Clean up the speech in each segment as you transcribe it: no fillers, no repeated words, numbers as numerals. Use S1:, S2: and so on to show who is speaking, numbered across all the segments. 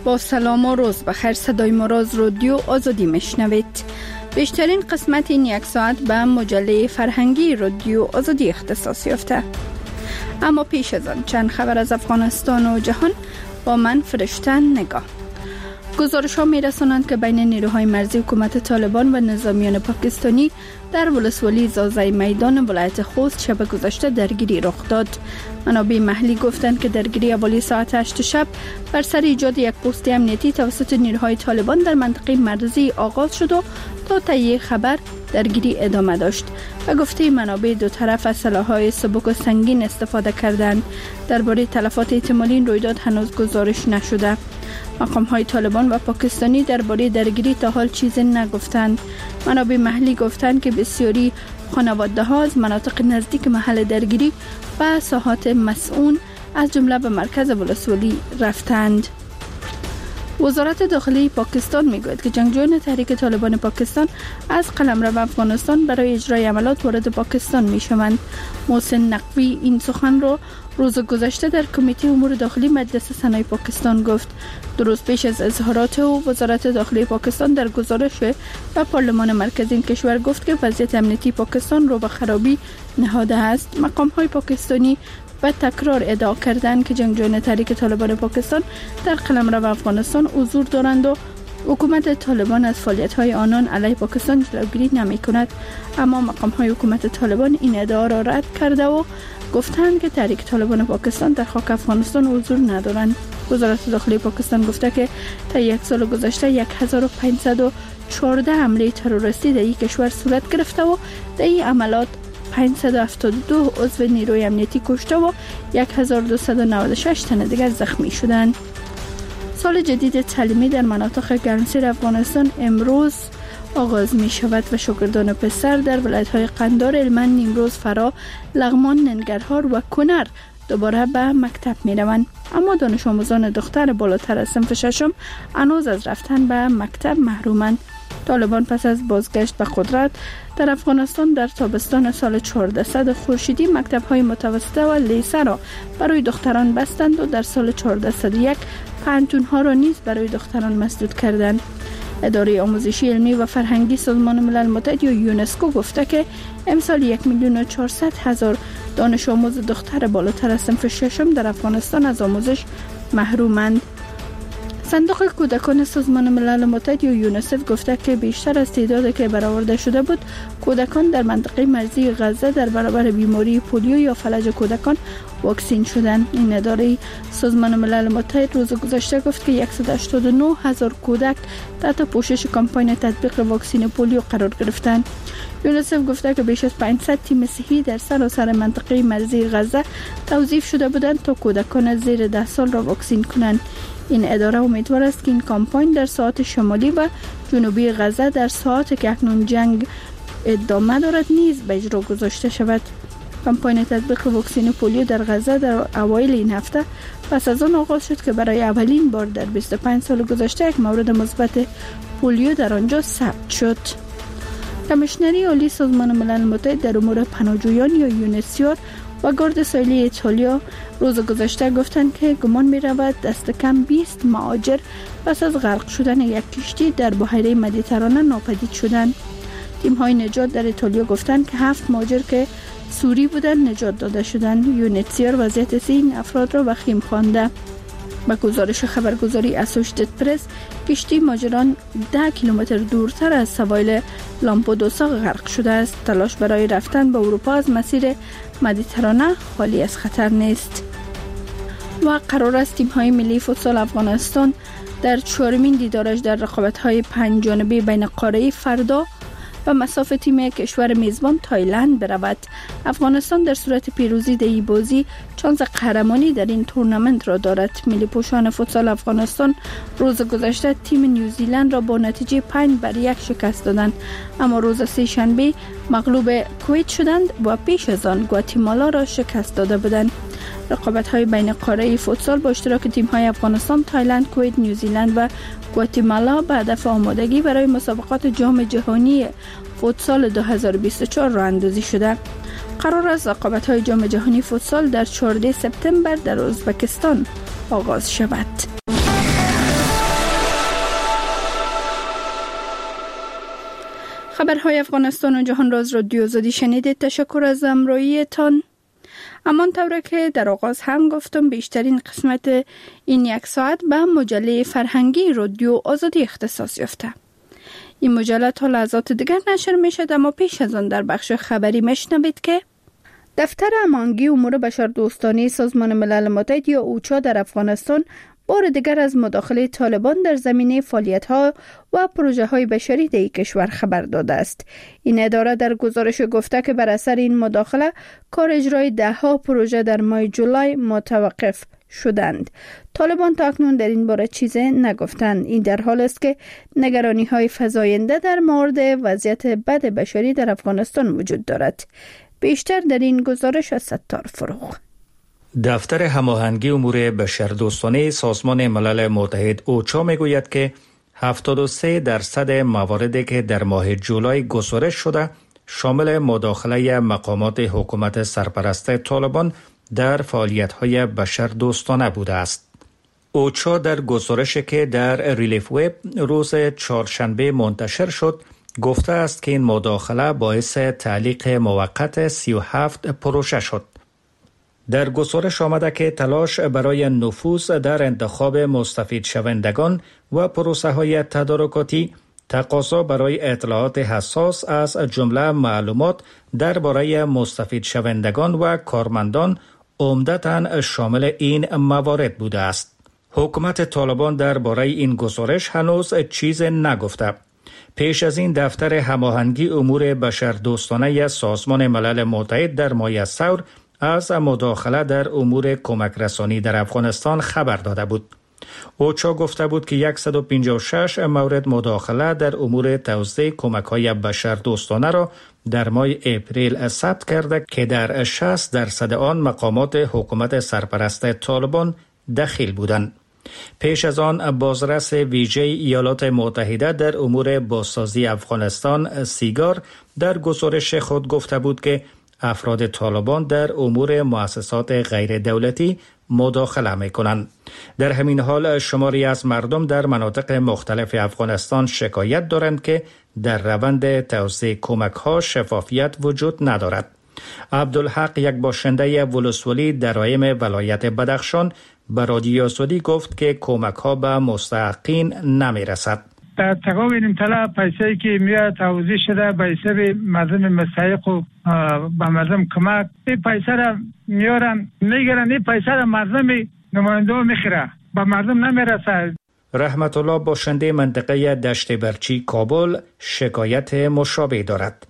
S1: با سلام و روز بخیر. صدای ما را از رادیو آزادی میشنوید. بیشترین قسمت این یک ساعت به مجله فرهنگی رادیو آزادی اختصاص یافته. اما پیش از آن چند خبر از افغانستان و جهان با من فرشته نگاه. گزارش‌ها می‌رسانند که بین نیروهای مرزی حکومت طالبان و نظامیان پاکستانی در ولسوالی زازای میدان ولایت خوست شب گذشته درگیری رخ داد. منابع محلی گفتند که درگیری حوالی ساعت 8 شب بر سر ایجاد یک پست امنیتی توسط نیروهای طالبان در منطقه مرزی آغاز شد و تا تهیه خبر درگیری ادامه داشت. و گفته منابع دو طرف از سلاح‌های سبک و سنگین استفاده کردند. درباره تلفات احتمالی این رویداد هنوز گزارش نشده. مقام‌های طالبان و پاکستانی درباره درگیری تا حال چیزی نگفتند. منابع محلی گفتند که بسیاری خانواده‌ها از مناطق نزدیک محل درگیری و ساحات مسئول از جمله به مرکز ولسوالی رفتند. وزارت داخلی پاکستان میگوید که جنگجویان تحریک طالبان پاکستان از قلمرو افغانستان برای اجرای عملیات وارد پاکستان میشوند. محسن نقوی این سخن را روز گذشته در کمیته امور داخلی مجلس سنای پاکستان گفت. دو روز پیش از اظهارات او، وزارت داخلی پاکستان در گزارش به پارلمان مرکزی این کشور گفت که وضعیت امنیتی پاکستان رو به خرابی نهاده است. مقام‌های پاکستانی و تکرار ادعا کردند که جنگجویان تحریک طالبان پاکستان در قلمرو افغانستان حضور دارند و حکومت طالبان از فعالیت‌های آنان علیه پاکستان جلوگیری نمی‌کند. اما مقام‌های حکومت طالبان این ادعا را رد کرده و گفتند که تحریک طالبان پاکستان در خاک افغانستان حضور ندارند. وزارت داخلی پاکستان گفته که تا یک سال گذشته 1514 حمله تروریستی در این کشور صورت گرفته و در این عملیات 572 عضو نیروی امنیتی کشته و 1296 تن دیگر زخمی شدند. سال جدید تعلیمی در مناطق گرمسیر افغانستان امروز آغاز می شود و شاگردان پسر در ولایت‌های قندهار، هلمند، نیمروز، فرا، لغمان، ننگرهار و کنر دوباره به مکتب می روند. اما دانش آموزان دختر بالاتر از صنف ششم هنوز از رفتن به مکتب محرومند. طالبان پس از بازگشت به قدرت در افغانستان در تابستان سال 1400 خورشیدی مکتب‌های متوسطه و لیسه را برای دختران بستند و در سال 1401 پانتون‌ها را نیز برای دختران مسدود کردند. اداره آموزشی علمی و فرهنگی سازمان ملل متحد یا یونسکو گفته که امسال 1,400,000 دانش آموز دختر بالاتر از صنف ششم در افغانستان از آموزش محرومند. صندوق کودکان سازمان ملل متحد یا یونیسف گفته که بیشتر از تعدادی که برآورده شده بود کودکان در منطقه مرزی غزه در برابر بیماری پولیو یا فلج کودکان واکسین شدند. این اداره سازمان ملل متحد روز گذشته گفت که 189,000 کودک تحت پوشش کمپاین تطبیق واکسن پولیو قرار گرفتند. یونیسف گفته که بیش از 500 تیم صحی در سراسر منطقه مرزی غزه توظیف شده بودند تا کودکان زیر 10 سال را واکسین کنند. این اداره امیدوار است که این کمپاین در ساحات شمالی و جنوبی غزه در ساعاتی که اکنون جنگ ادامه دارد نیز به اجرا گذاشته شود. کمپاین تطبیق واکسن پولیو در غزه در اوایل این هفته پس از آن آغاز شد که برای اولین بار در 25 سال گذشته یک مورد مثبت پولیو در آنجا ثبت شد. کمیشنری عالی سازمان ملل متحد در امور پناهجویان یا یونسیار و گارد ساحلی ایتالیا روز گذشته گفتند که گمان می رود دست کم 20 مهاجر پس از غرق شدن یک کشتی در بحیره مدیترانه ناپدید شدند. تیم های نجات در ایتالیا گفتند که 7 مهاجر که سوری بودند نجات داده شدند. یونسیار وضعیت این افراد را وخیم خوانده. با گزارش خبرگزاری اسوشیتد پرس، کشتی مهاجران 10 کیلومتر دورتر از سواحل لامپدوسا غرق شده است. تلاش برای رفتن به اروپا از مسیر مدیترانه خالی از خطر نیست. و قرار است تیم‌های ملی فوتسال افغانستان در 4مین دیدارش در رقابت‌های 5 جانبه بین قاره‌ای فردا و مساف تیم کشور میزبان تایلند برود. افغانستان در صورت پیروزی در این بازی شانس قهرمانی در این تورنمنت را دارد. ملی پوشان فوتسال افغانستان روز گذشته تیم نیوزیلند را با نتیجه 5-1 شکست دادند، اما روز سه شنبه مغلوب کویت شدند و پیش از آن گواتیمالا را شکست داده بودند. رقابت‌های بین قاره فوتسال با اشتراک تیم‌های افغانستان، تایلند، کویت، نیوزیلند و گواتیمالا به هدف آمادگی برای مسابقات جام جهانی فوتسال 2024 راه اندازی شده. قرار است رقابت‌های جام جهانی فوتسال در 14 سپتامبر در ازبکستان آغاز شود. خبرهای افغانستان و جهان راز رادیو آزادی شنیدید. تشکر از همراهیتان. همان طوره که در آغاز هم گفتم، بیشترین قسمت این یک ساعت به مجله فرهنگی رادیو آزادی اختصاص یافته. این مجله تا لحظات دیگر نشر می شد، اما پیش از آن در بخش خبری میشنوید که دفتر هماهنگی امور بشردوستانه سازمان ملل متحد یا اوچا در افغانستان بار دیگر از مداخله طالبان در زمینه فعالیت‌ها و پروژه‌های بشری در کشور خبر داده است. این اداره در گزارش گفته که بر اثر این مداخله کار اجرای 10 پروژه در ماه جولای متوقف شدند. طالبان تا اکنون در این باره چیزی نگفتند. این در حال است که نگرانی‌های فزاینده در مورد وضعیت بد بشری در افغانستان وجود دارد. بیشتر در این گزارش از ستار فروغ.
S2: دفتر هماهنگی امور بشردوستانه سازمان ملل متحد اوچا میگوید که 73% مواردی که در ماه جولای گزارش شده شامل مداخله مقامات حکومت سرپرست طالبان در فعالیت‌های بشردوستانه بوده است. اوچا در گزارشی که در ریلیف وب روز چهارشنبه منتشر شد گفته است که این مداخله باعث تعلیق موقت 37 پروژه شد. در گزارش آمده که تلاش برای نفوذ در انتخاب مستفید شوندگان و پروسه های تدارکاتی، تقاضا برای اطلاعات حساس از جمله معلومات درباره مستفید شوندگان و کارمندان عمدتاً شامل این موارد بوده است. حکومت طالبان درباره این گزارش هنوز چیز نگفته. پیش از این دفتر هماهنگی امور بشردوستانه سازمان ملل متحد در ماه ثور از مداخله در امور کمک رسانی در افغانستان خبر داده بود. اوچا گفته بود که 156 مورد مداخله در امور توزیع کمک‌های بشردوستانه را در ماه اپریل ثبت کرده که در 60% آن مقامات حکومت سرپرست طالبان دخیل بودند. پیش از آن بازرس ویژه ایالات متحده در امور بازسازی افغانستان سیگار در گزارش خود گفته بود که افراد طالبان در امور مؤسسات غیر دولتی مداخله می‌کنند. در همین حال شماری از مردم در مناطق مختلف افغانستان شکایت دارند که در روند توزیع کمک‌ها شفافیت وجود ندارد. عبدالحق، یک باشنده ولسوالی درایم ولایت بدخشان، به رادیو آزادی گفت که کمک‌ها به مستحقین نمی‌رسد.
S3: در تقابل این طلب پیسه‌ای که میاد توزیع شده به حساب مردم مستحق و به مردم کمک، این پیسه را میارن میگیرن، این پیسه را مردم نماینده میخوره، به مردم نمیرسه.
S2: رحمت الله، باشنده منطقه دشت برچی کابل، شکایت مشابه دارد.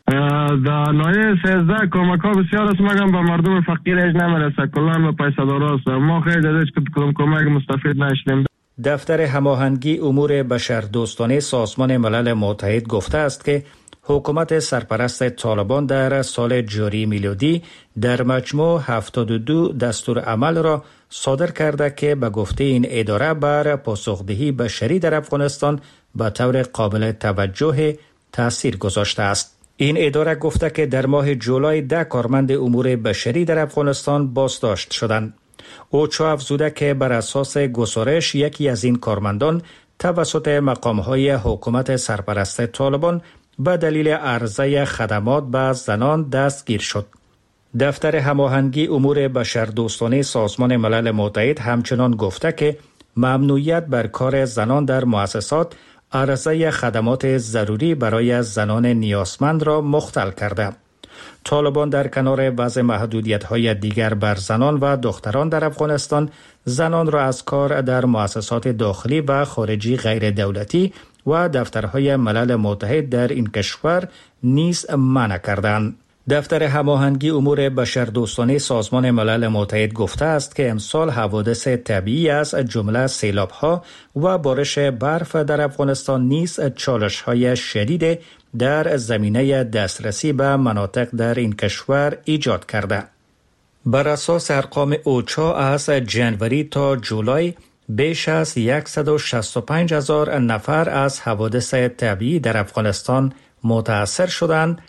S4: در نایه 13 کمک ها بسیار است مگم به مردم فقیر هیچ نمیرسه، کلان به پیسه داراست. ما خیلی از کمک مستفید نشدیم.
S2: دفتر هماهنگی امور بشردوستانه سازمان ملل متحد گفته است که حکومت سرپرست طالبان در سال جاری میلادی در مجموع 72 دستور عمل را صادر کرده که به گفته این اداره بر پاسخدهی بشری در افغانستان به طور قابل توجه تأثیر گذاشته است. این اداره گفته که در ماه جولای 10 کارمند امور بشری در افغانستان بازداشت شدند. اوچا افزوده که بر اساس گزارش یکی از این کارمندان توسط مقام‌های حکومت سرپرست طالبان به دلیل عرضه خدمات به زنان دستگیر شد. دفتر هماهنگی امور بشردوستانه سازمان ملل متحد همچنان گفته که ممنوعیت بر کار زنان در مؤسسات عرضه خدمات ضروری برای زنان نیازمند را مختل کرده. طالبان در کنار وضع محدودیت‌های دیگر بر زنان و دختران در افغانستان، زنان را از کار در مؤسسات داخلی و خارجی غیر دولتی و دفترهای ملل متحد در این کشور نیز منع کردند. دفتر هماهنگی امور بشردوستانه سازمان ملل متحد گفته است که امسال حوادث طبیعی از جمله سیلاب‌ها و بارش برف در افغانستان نیز چالش‌های شدید در زمینه دسترسی به مناطق در این کشور ایجاد کرده. بر اساس ارقام اوچا از جنوری تا جولای بیش از 165,000 نفر از حوادث طبیعی در افغانستان متاثر شدند،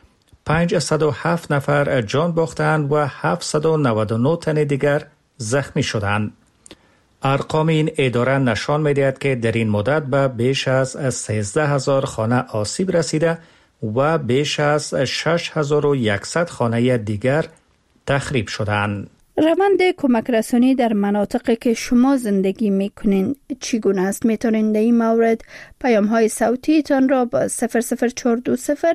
S2: 507 نفر جان باختند و 799 تن دیگر زخمی شدند. ارقام این اداره نشان می‌دهد که در این مدت به بیش از 13,000 خانه آسیب رسیده و بیش از 6100 خانه دیگر تخریب شدند.
S1: روند کمک رسانی در مناطقی که شما زندگی میکنین چگونه است؟ میتونین در این مورد پیام های صوتی تان را با 00420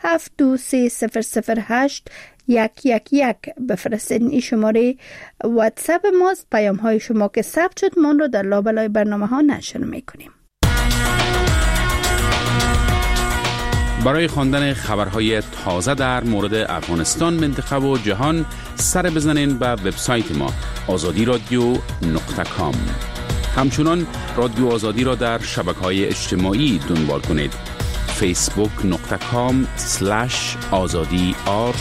S1: 723 008 111 بفرستین. این شماره واتساپ ماست. پیام های شما که ثبت شد من را در لابلای برنامه ها نشر میکنیم.
S5: برای خواندن خبرهای تازه در مورد افغانستان، منطقه و جهان سر بزنین به وبسایت ما azadiradio.com. همچنان رادیو آزادی را در شبکه‌های اجتماعی دنبال کنید. facebook.com/azadi_r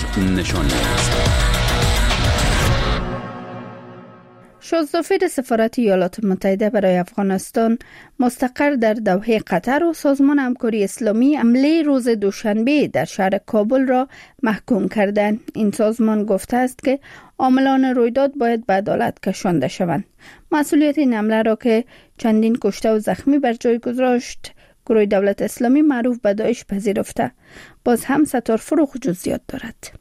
S1: شازدافیر سفارت ایالات متحده برای افغانستان مستقر در دوحه قطر و سازمان همکاری اسلامی حمله روز دوشنبه در شهر کابل را محکوم کردند. این سازمان گفته است که عاملان رویداد باید به عدالت کشانده شوند. مسئولیت این حمله را که چندین کشته و زخمی بر جای گذاشت گروه دولت اسلامی معروف به داعش پذیرفته. باز هم ستار فروغ جزئیات دارد.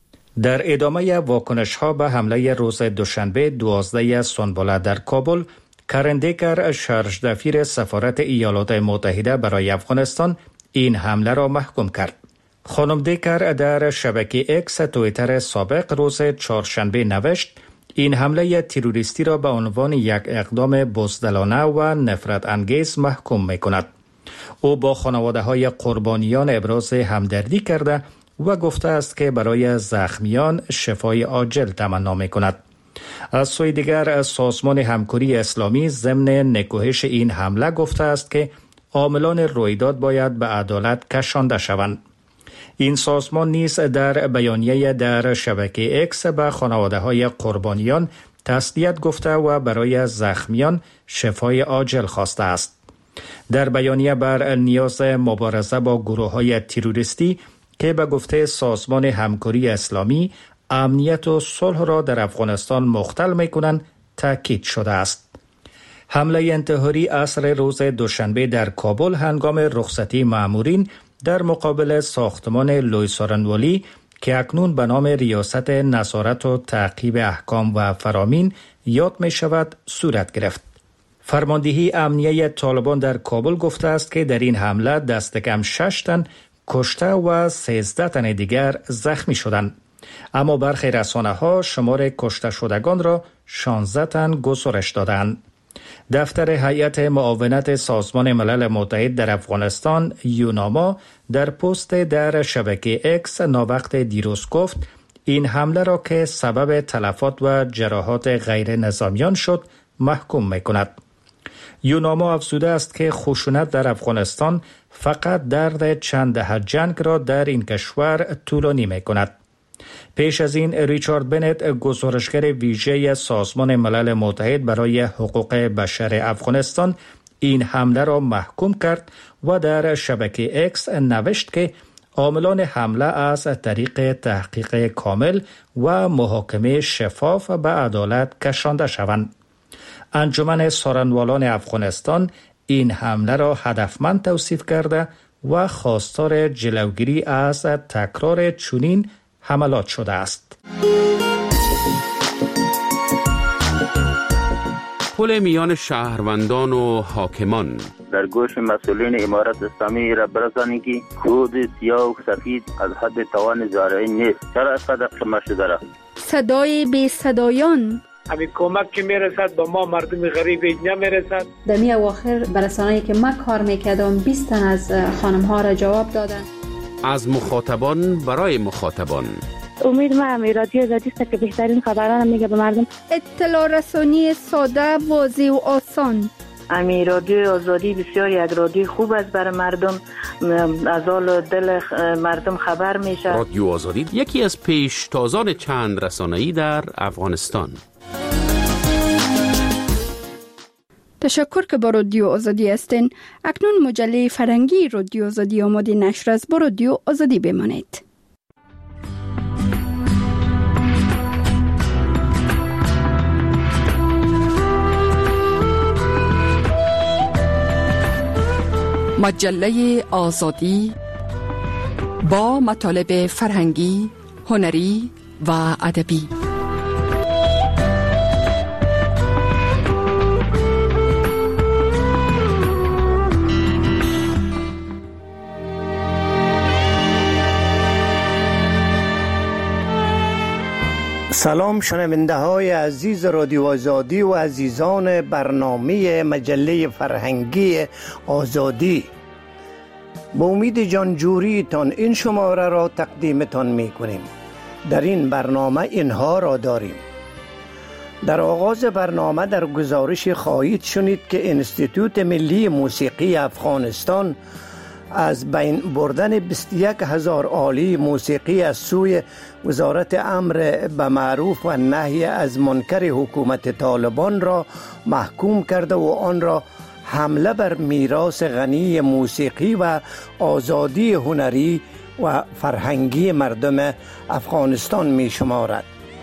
S2: در ادامه واکنش‌ها به حمله روز دوشنبه 12 سنباله در کابل، کرن دیکر شارژدفیر سفارت ایالات متحده برای افغانستان این حمله را محکوم کرد. خانم دیکر در شبکه اکس توییتر سابق روز چهارشنبه نوشت این حمله تروریستی را به عنوان یک اقدام بزدلانه و نفرت انگیز محکوم می‌کند. او با خانواده‌های قربانیان ابراز همدردی کرده و گفته است که برای زخمیان شفای عاجل تمنا می‌کند. از سوی دیگر سازمان همکاری اسلامی ضمن نکوهش این حمله گفته است که عاملان رویداد باید به عدالت کشانده شوند. این سازمان نیز در بیانیه در شبکه اکس به خانواده‌های قربانیان تسلیت گفته و برای زخمیان شفای عاجل خواسته است. در بیانیه بر نیاز مبارزه با گروه‌های تروریستی که به گفته سازمان همکاری اسلامی امنیت و صلح را در افغانستان مختل می‌کنند تاکید شده است. حمله انتحاری عصر روز دوشنبه در کابل هنگام رخصتی مامورین در مقابل ساختمان لویس آرنوالی که اکنون به نام ریاست نظارت و تعقیب احکام و فرامین یاد می شود صورت گرفت. فرماندهی امنیه طالبان در کابل گفته است که در این حمله دست کم 6 تن کشته و 13 تن دیگر زخمی شدند. اما برخی رسانه‌ها شمار کشته شدگان را 16 تن گزارش دادند. دفتر هیئت معاونت سازمان ملل متحد در افغانستان یوناما در پست در شبکه اکس ناوقت دیروز گفت این حمله را که سبب تلفات و جراحات غیر نظامیان شد محکوم می‌کند. یوناما افزوده است که خشونت در افغانستان فقط درد چند دهه جنگ را در این کشور طولانی می‌کند. پیش از این ریچارد بنت گزارشگر ویژه سازمان ملل متحد برای حقوق بشر افغانستان این حمله را محکوم کرد و در شبکه اکس نوشت که عاملان حمله از طریق تحقیق کامل و محاکمه شفاف به عدالت کشانده شوند. انجمن سارنوالان افغانستان این حمله را هدفمند توصیف کرده و خواستار جلوگیری از تکرار چنین حملات شده است.
S5: پل میان شهروندان و حاکمان
S6: در گوش مسئولین امارت اسلامی را برسانید که کود سیاه و سفید از حد توان زارعی نیست. چرا اینقدر شما شده را؟
S1: صدای بی صدایان
S7: همین کمک که میرسد با ما مردم غریب نمیرسد.
S8: در می اواخر برسانه‌ای که من کار میکردم 20 تن از خانم ها را جواب دادن.
S5: از مخاطبان برای مخاطبان.
S9: امید ما رادیو آزادی است که بهترین خبران میگه به مردم.
S1: اطلاع رسانی ساده، واضح و آسان.
S10: رادیو آزادی بسیار یک رادیو خوب است برای مردم، از حال دل مردم خبر میشه.
S5: رادیو آزادی یکی از پیشتازان چند رسانه‌ای در افغانستان.
S1: تشکر که با رادیو آزادی هستین. اکنون مجله فرهنگی رادیو آزادی آماده نشر است. با رادیو آزادی بمانید.
S11: مجله آزادی با مطالب فرهنگی، هنری و ادبی.
S12: سلام شنونده های عزیز رادیو آزادی و عزیزان برنامه مجله فرهنگی آزادی. با امید جانجوری تان این شماره را تقدیمتان می کنیم. در این برنامه اینها را داریم. در آغاز برنامه در گزارش خواهید شنید که انستیتوت ملی موسیقی افغانستان از بین بردن 21,000 آله موسیقی از سوی وزارت امر به معروف و نهی از منکر حکومت طالبان را محکوم کرده و آن را حمله بر میراث غنی موسیقی و آزادی هنری و فرهنگی مردم افغانستان می شمارد.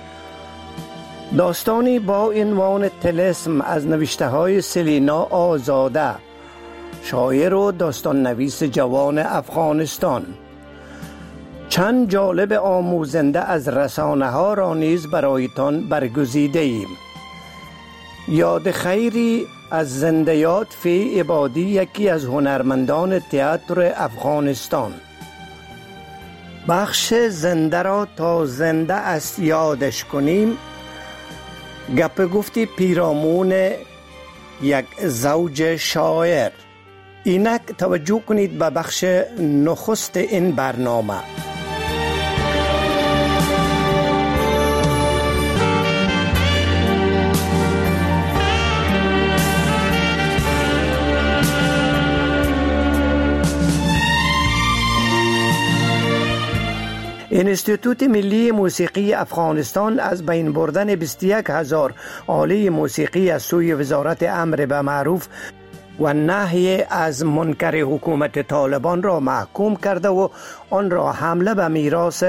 S12: داستانی با عنوان طلسم از نوشته های سلینا آزاده، شاعر و داستان نویس جوان افغانستان. چند جالب آموزنده از رسانه ها را نیز برایتان برگزیده ایم. یاد خیری از زندیات فی عبادی، یکی از هنرمندان تئاتر افغانستان. بخش زنده را تا زنده است یادش کنیم، گپ گفتی پیرامون یک زوج شاعر. اینک توجه کنید به بخش نخست این برنامه. انستیتوت ملی موسیقی افغانستان از بین بردن 21,000 آله موسیقی از سوی وزارت امر به معروف و نهی از منکر حکومت طالبان را محکوم کرده و آن را حمله به میراث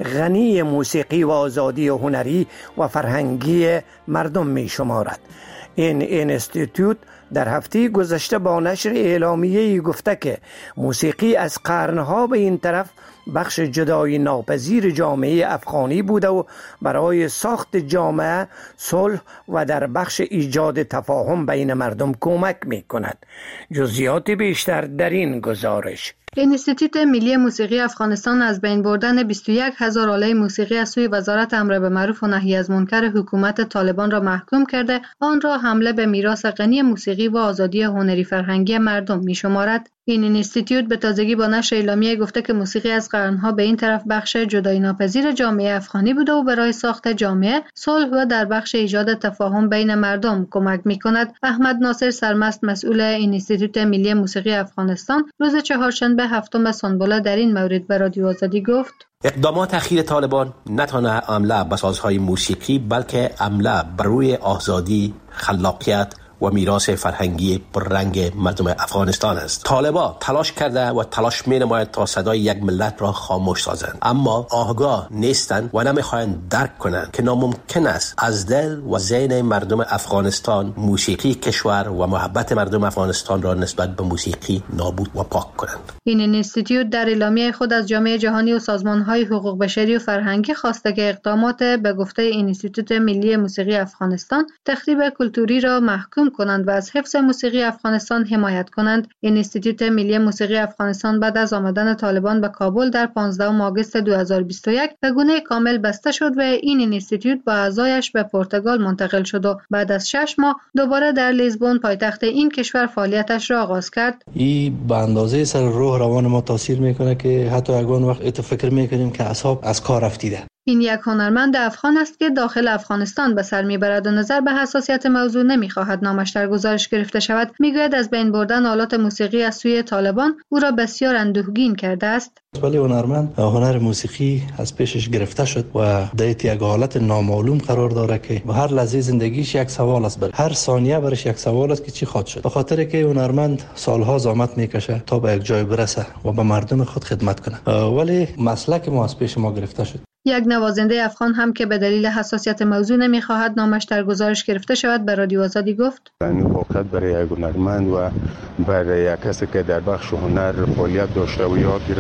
S12: غنی موسیقی و آزادی هنری و فرهنگی مردم می شمارد. این انستیتوت در هفته گذشته با نشر اعلامیه‌ای گفته که موسیقی از قرنها به این طرف بخش جدای ناپذیر جامعه افغانی بوده و برای ساخت جامعه، صلح و در بخش ایجاد تفاهم بین مردم کمک می کند. جزئیات بیشتر در این گزارش.
S8: انستیتوت ملی موسیقی افغانستان از بین بردن 21,000 آله موسیقی از سوی وزارت امر به معروف و نهی از منکر حکومت طالبان را محکوم کرده، آن را حمله به میراث غنی موسیقی و آزادی هنری فرهنگی مردم می شمارد. این انستیتوت به تازگی با نشر اعلامیه گفته که موسیقی از قرنها به این طرف بخش جدایی ناپذیر جامعه افغانی بوده و برای ساخت جامعه، صلح و در بخش ایجاد تفاهم بین مردم کمک می کند. احمد ناصر سرمست، مسئول انستیتوت ملی موسیقی افغانستان، روز چهارشنبه هفتم سنبله در این مورد به رادیو آزادی گفت:
S13: اقدامات اخیر طالبان نه تنها حمله به سازهای موسیقی بلکه حمله بر روی آزادی، خلاقیت و میراث فرهنگی پررنگ مردم افغانستان است. طالبان تلاش کرده و تلاش می‌نمایند تا صدای یک ملت را خاموش سازند، اما آگاه نیستند و نمی‌خواهند درک کنند که ناممکن است از دل و ذهن مردم افغانستان موسیقی کشور و محبت مردم افغانستان را نسبت به موسیقی نابود و پاک کنند.
S8: این انستیتوت در اعلامیه خود از جامعه جهانی و سازمان‌های حقوق بشری و فرهنگی خواسته که اقدامات به گفته انستیتوت ملی موسیقی افغانستان تخریب کلتوری را محکوم کنند و از حفظ موسیقی افغانستان حمایت کنند. انستیتوت ملی موسیقی افغانستان بعد از آمدن طالبان به کابل در 15 آگوست 2021 به گونه کامل بسته شد و این انستیتوت با اعضایش به پرتغال منتقل شد و بعد از 6 ماه دوباره در لیزبون پایتخت این کشور فعالیتش را آغاز کرد.
S14: این به اندازه سر روح روان ما تاثیر میکنه که حتی اگه وقت فکر میکنیم که اعصاب از کار رفتیده.
S8: این یک هنرمند افغان است که داخل افغانستان به سر میبرد و نظر به حساسیت موضوع نمیخواهد نامش در گزارش گرفته شود. میگوید از بین بردن آلات موسیقی از سوی طالبان او را بسیار اندوهگین کرده است.
S14: ولی هنرمند هنر موسیقی از پیشش گرفته شد و در یک حالت نامعلوم قرار داره که به هر لحظه زندگیش یک سوال است، هر ثانیه برش یک سوال است که چی خواهد شد. به خاطر که هنرمند سالها زحمت میکشه تا به یک جای برسه و به مردم خود خدمت کنه، ولی مسلک ما از پیش ما گرفته شد.
S8: یک نوازنده افغان هم که به دلیل حساسیت موضوع نمیخواهد نامش در گزارش گرفته شود به رادیو آزادی گفت:
S15: این واقعیت برای یک هنرمند و برای یک کسی که در بخش هنر فعالیت داشته و یاد گرفته و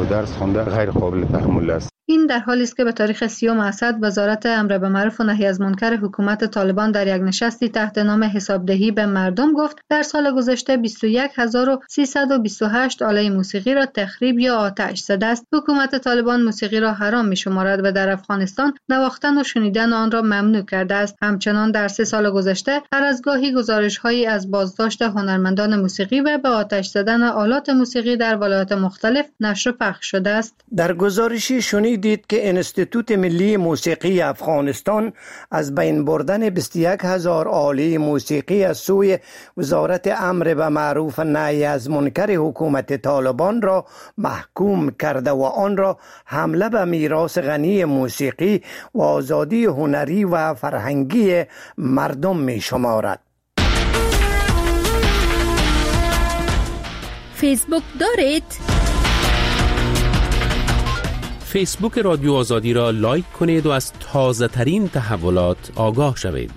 S15: درس خوانده غیر قابل تحمل است.
S8: این در حالی است که به تاریخ 30 اسد وزارت امر به معروف و نهی از منکر حکومت طالبان در یک نشستی تحت نام حسابدهی به مردم گفت در سال گذشته 21328 آله موسیقی را تخریب یا آتش زده است. حکومت طالبان موسیقی را حرام می‌شمارد و در افغانستان نواختن و شنیدن آن را ممنوع کرده است. همچنان در 3 سال گذشته هر از گاهی گزارش‌هایی از بازداشت هنرمندان موسیقی و به آتش زدن آلات موسیقی در ولایات مختلف نشر و پخش شده است.
S12: در گزارشی شنیدید که انستیتوت ملی موسیقی افغانستان از بین بردن 21000 آله موسیقی از سوی وزارت امر به معروف و نهی از منکر حکومت طالبان را محکوم کرده و آن را حمله به میراث غنی موسیقی و آزادی هنری و فرهنگی مردم می شمارد.
S1: فیسبوک دارید؟
S13: فیسبوک رادیو آزادی را لایک کنید و از تازه ترین تحولات آگاه شوید.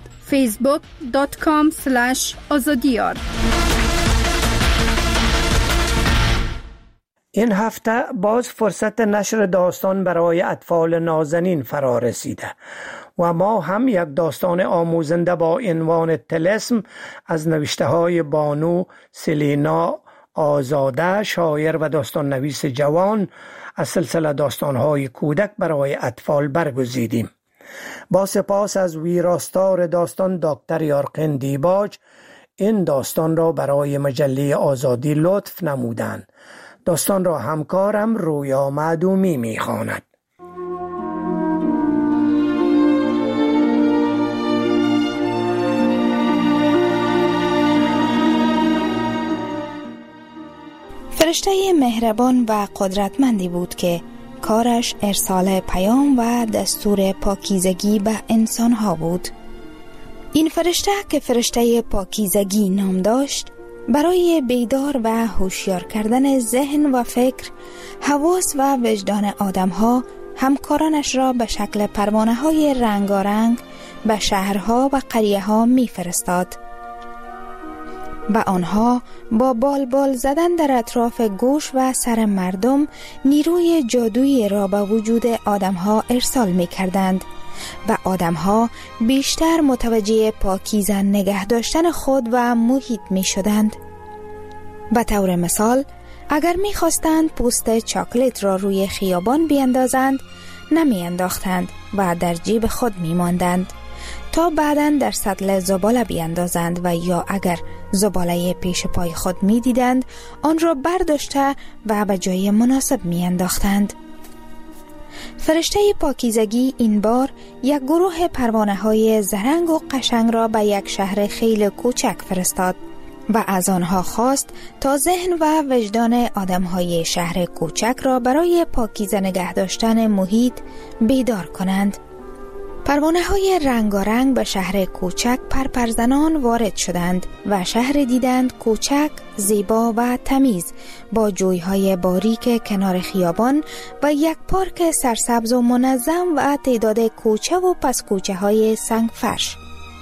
S1: facebook.com/azadiyar.
S12: این هفته باز فرصت نشر داستان برای اطفال نازنین فرا رسیده و ما هم یک داستان آموزنده با عنوان طلسم از نوشته های بانو سلینا آزاده، شاعر و داستان نویس جوان، از سلسله داستان‌های کودک برای اطفال برگزیدیم. با سپاس از ویراستار داستان دکتر یارقین دیباج این داستان را برای مجله آزادی لطف نمودند. داستان را همکارم رویا معدومی می‌خواند.
S16: فرشته مهربان و قدرتمندی بود که کارش ارسال پیام و دستور پاکیزگی به انسانها بود. این فرشته که فرشته پاکیزگی نام داشت، برای بیدار و هوشیار کردن ذهن و فکر، حواس و وجدان آدمها همکارانش را به شکل پروانه‌های رنگارنگ به شهرها و قریه‌ها می‌فرستاد. و آنها با بال زدن در اطراف گوش و سر مردم نیروی جادویی را به وجود آدمها ارسال می کردند و آدمها بیشتر متوجه پاکیزه نگه داشتن خود و محیط می شدند. به طور مثال، اگر می خواستند پوست چاکلت را روی خیابان بیندازند، نمی انداختند و در جیب خود می ماندند تا بعداً در سطل زباله بیندازند و یا اگر زباله پیش پای خود می دیدند آن را برداشته و به جای مناسب می انداختند. فرشته پاکیزگی این بار یک گروه پروانه های زرنگ و قشنگ را به یک شهر خیلی کوچک فرستاد و از آنها خواست تا ذهن و وجدان آدم های شهر کوچک را برای پاکیزه نگه داشتن محیط بیدار کنند. پروانه های رنگارنگ به شهر کوچک پرپرزنان وارد شدند و شهر دیدند کوچک، زیبا و تمیز، با جویهای باریک کنار خیابان و یک پارک سرسبز و منظم و تعداد کوچه و پس کوچه های سنگ فرش.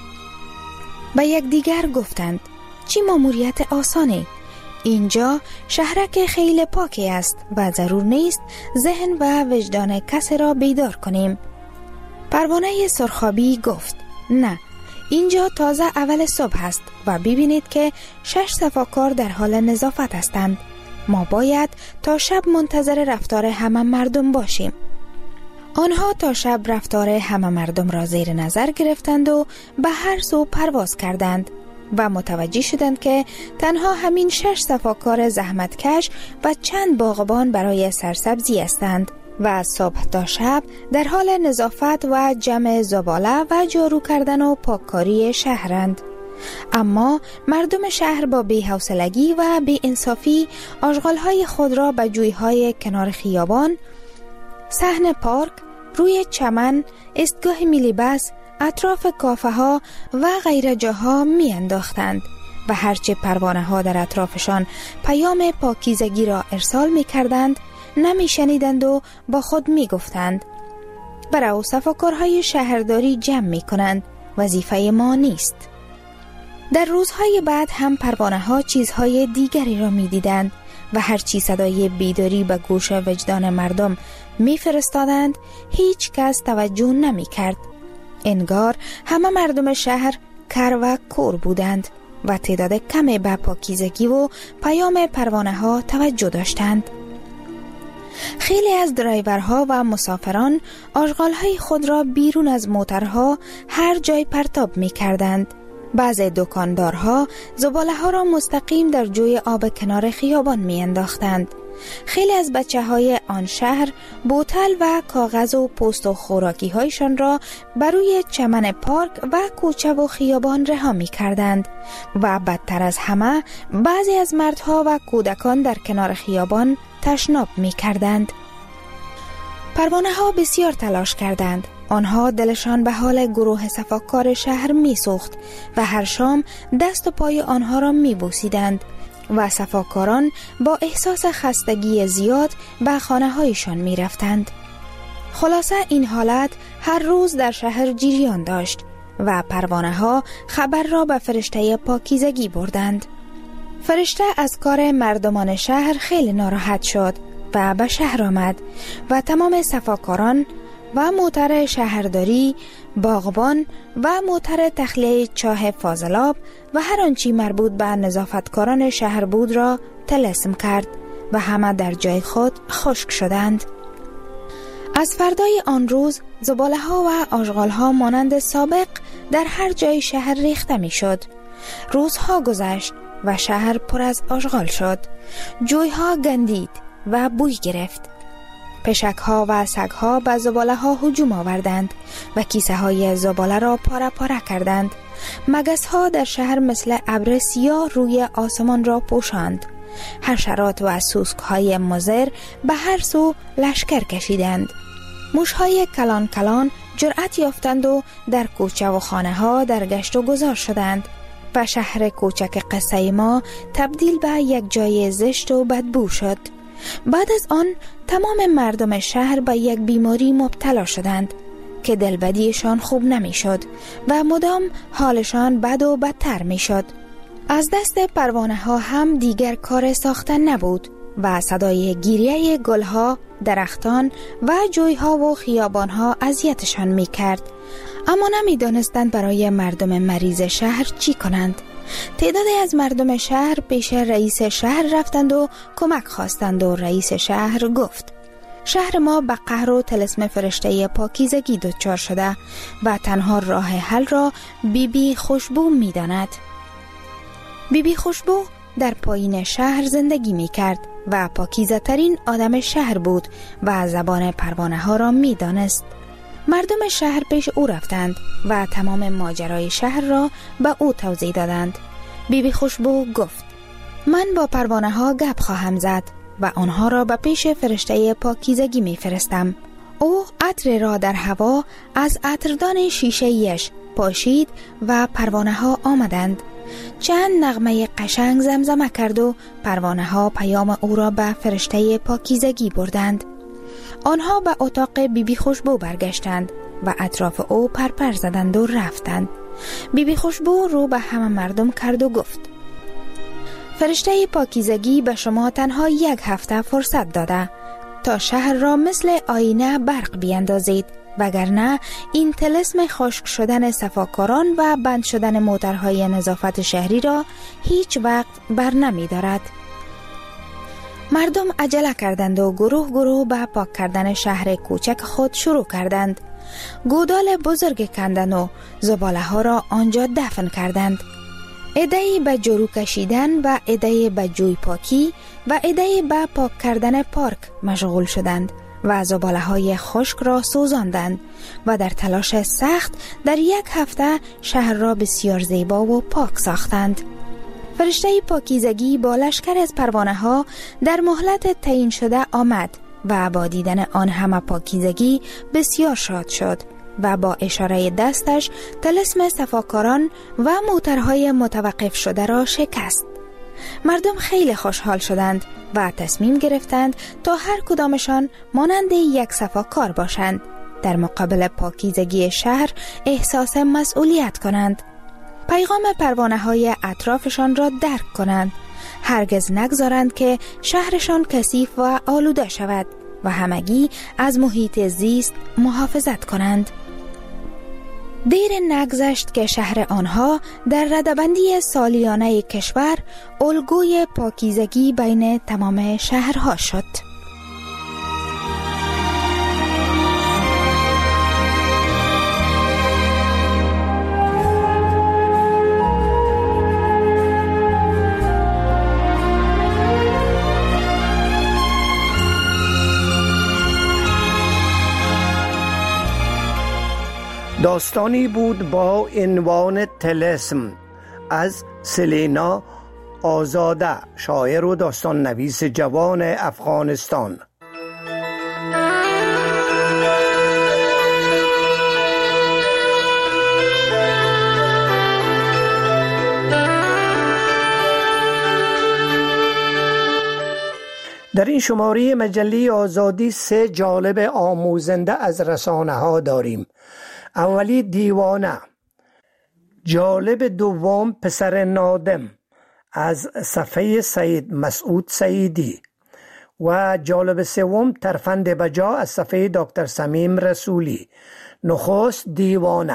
S16: به یک دیگر گفتند چی ماموریت آسانه؟ اینجا شهرک خیلی پاکی است و ضرور نیست ذهن و وجدان کسی را بیدار کنیم. پروانه سرخابی گفت نه، اینجا تازه اول صبح است و ببینید که 6 صفاکار در حال نظافت هستند. ما باید تا شب منتظر رفتار همه مردم باشیم. آنها تا شب رفتار همه مردم را زیر نظر گرفتند و به هر سو پرواز کردند و متوجه شدند که تنها همین 6 صفاکار زحمتکش و چند باغبان برای سرسبزی هستند و از صبح تا شب در حال نظافت و جمع زباله و جارو کردن و پاککاری شهرند. اما مردم شهر با بی‌حوصلگی و بی‌انصافی آشغال‌های خود را به جوی‌های کنار خیابان، صحن پارک، روی چمن، ایستگاه میلیبس، اطراف کافه‌ها و غیره جاها می‌انداختند و هرچه پروانه‌ها در اطرافشان پیام پاکیزگی را ارسال می‌کردند نمی‌شنیدند و با خود می‌گفتند برای صفاکارهای شهرداری جمع می‌کنند، وظیفه ما نیست. در روزهای بعد هم پروانه‌ها چیزهای دیگری را می‌دیدند و هرچی صدای بیداری به گوش وجدان مردم میفرستادند هیچ کس توجه نمی کرد. انگار همه مردم شهر کر و کور بودند و تعداد کمی به پاکیزگی و پیام پروانه ها توجه داشتند. خیلی از درایورها و مسافران آشغال‌های خود را بیرون از موترها هر جای پرتاب می کردند. بعضی دکاندارها زباله ها را مستقیم در جوی آب کنار خیابان می انداختند. خیلی از بچه های آن شهر بوتل و کاغذ و پوست و خوراکی هایشان را بروی چمن پارک و کوچه و خیابان رها می کردند و بدتر از همه بعضی از مردها و کودکان در کنار خیابان تشناب می کردند. پروانه ها بسیار تلاش کردند. آنها دلشان به حال گروه صفاکار شهر می سوخت و هر شام دست و پای آنها را می بوسیدند و صفاکاران با احساس خستگی زیاد به خانه هایشان می رفتند. خلاصه این حالت هر روز در شهر جریان داشت و پروانه ها خبر را به فرشته پاکیزگی بردند. فرشته از کار مردمان شهر خیلی ناراحت شد و به شهر آمد و تمام صفاکاران و موتر شهرداری، باغبان و موتر تخلیه چاه فاضلاب و هر آنچه مربوط به نظافتکاران شهر بود را طلسم کرد و همه در جای خود خشک شدند. از فردای آن روز زباله ها و آشغال ها مانند سابق در هر جای شهر ریخته می شد. روزها گذشت و شهر پر از آشغال شد. جویها گندید و بوی گرفت. پشک ها و سگ ها به زباله ها هجوم آوردند و کیسه های زباله را پاره پاره کردند. مگس ها در شهر مثل ابر سیاه روی آسمان را پوشاند. حشرات و سوسک های مضر به هر سو لشکر کشیدند. موش های کلان کلان جرأت یافتند و در کوچه و خانه ها در گشت و گذار شدند و شهر کوچک قصه ما تبدیل به یک جای زشت و بدبو شد. بعد از آن تمام مردم شهر به یک بیماری مبتلا شدند که دلبدیشان خوب نمی شد و مدام حالشان بد و بدتر می شد. از دست پروانه ها هم دیگر کار ساختن نبود و صدای گریه گلها، درختان و جویها و خیابانها اذیتشان می کرد. اما نمی دانستند برای مردم مریض شهر چی کنند. تعدادی از مردم شهر پیش رئیس شهر رفتند و کمک خواستند و رئیس شهر گفت شهر ما به قهر و طلسم فرشته پاکیزگی دچار شده و تنها راه حل را بیبی خوشبو می داند. بیبی خوشبو در پایین شهر زندگی می کرد و پاکیزه ترین آدم شهر بود و زبان پروانه ها را می دانست. مردم شهر پیش او رفتند و تمام ماجرای شهر را به او توضیح دادند. بیبی خوشبو گفت من با پروانه ها گپ خواهم زد و آنها را به پیش فرشته پاکیزگی می فرستم. او عطر را در هوا از عطردان شیشه‌ایش پاشید و پروانه ها آمدند. چند نغمه قشنگ زمزمه کرد و پروانه ها پیام او را به فرشته پاکیزگی بردند. آنها به اتاق بیبی خوشبو برگشتند و اطراف او پرپر زدند و رفتند. بیبی خوشبو رو به همه مردم کرد و گفت فرشته پاکیزگی به شما تنها 1 هفته فرصت داده تا شهر را مثل آینه برق بیندازید، وگرنه این طلسم خشک شدن صفاکاران و بند شدن موترهای نظافت شهری را هیچ وقت بر نمی دارد. مردم عجله کردند و گروه گروه به پاک کردن شهر کوچک خود شروع کردند. گودال بزرگ کندند و زباله ها را آنجا دفن کردند. عده‌ای به جارو کشیدن و عده‌ای به جوی پاکی و عده‌ای به پاک کردن پارک مشغول شدند و زباله های خشک را سوزاندند و در تلاش سخت در 1 هفته شهر را بسیار زیبا و پاک ساختند. فرشته پاکیزگی با لشکر از پروانه ها در مهلت تعیین شده آمد و با دیدن آن همه پاکیزگی بسیار شاد شد و با اشاره دستش طلسم صفاکاران و موترهای متوقف شده را شکست. مردم خیلی خوشحال شدند و تصمیم گرفتند تا هر کدامشان مانند یک صفاکار باشند، در مقابل پاکیزگی شهر احساس مسئولیت کنند، پیغام پروانه های اطرافشان را درک کنند هرگز نگذارند که شهرشان کثیف و آلوده شود و همگی از محیط زیست محافظت کنند. دیر نگذشت که شهر آنها در ردبندی سالیانه کشور الگوی پاکیزگی بین تمام شهرها شد.
S12: داستانی بود با عنوان طلسم از سلینا آزاده، شاعر و داستان نویس جوان افغانستان. در این شماره مجله آزادی 3 جالب آموزنده از رسانه ها داریم. اولی دیوانه، جالب دوم پسر نادم از صفحه سید مسعود سعیدی و جالب سوم ترفند بجا از صفحه دکتر سمیم رسولی. نخست دیوانه.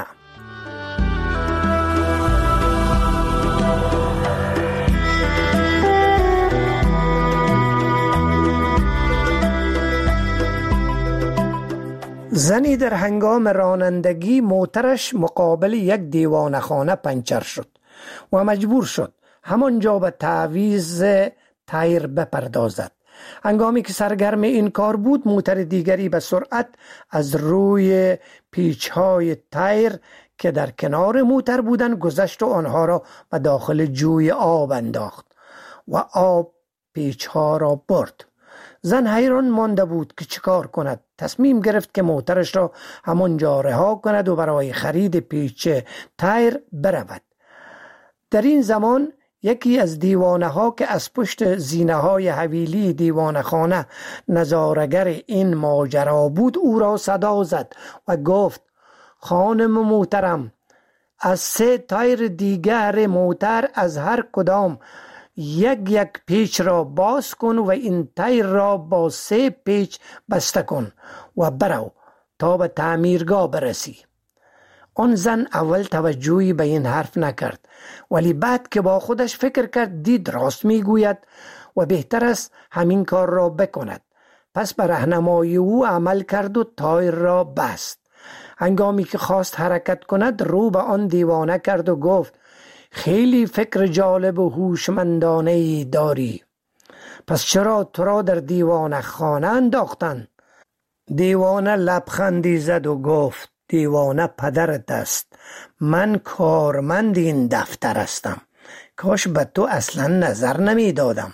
S12: زنی در هنگام رانندگی موترش مقابل یک دیوانه خانه پنچر شد و مجبور شد همانجا به تعویض تایر بپردازد. هنگامی که سرگرم این کار بود، موتر دیگری به سرعت از روی پیچ‌های تایر که در کنار موتر بودند گذشت و آنها را به داخل جوی آب انداخت و آب پیچ‌ها را برد. زن حیران مانده بود که چیکار کند. تصمیم گرفت که موترش را همانجا رها کند و برای خرید پیچ تایر برود. در این زمان یکی از دیوانه ها که از پشت زینه های حویلی دیوانه خانه نظارگر این ماجرا بود او را صدا زد و گفت: خانم محترم، از 3 تایر دیگر موتر از هر کدام یک پیچ را باز کن و این تایر را با 3 پیچ بسته کن و برو تا به تعمیرگاه برسی. آن زن اول توجهی به این حرف نکرد، ولی بعد که با خودش فکر کرد دید راست میگوید و بهتر است همین کار را بکند. پس به راهنمایی او عمل کرد و تایر را بست. هنگامی که خواست حرکت کند رو به آن دیوانه کرد و گفت: خیلی فکر جالب و هوشمندانه‌ای داری. پس چرا تو را در دیوانه خانه انداختن؟ دیوانه لبخندی زد و گفت: دیوانه پدرت است، من کارمند این دفتر هستم. کاش به تو اصلا نظر نمی دادم.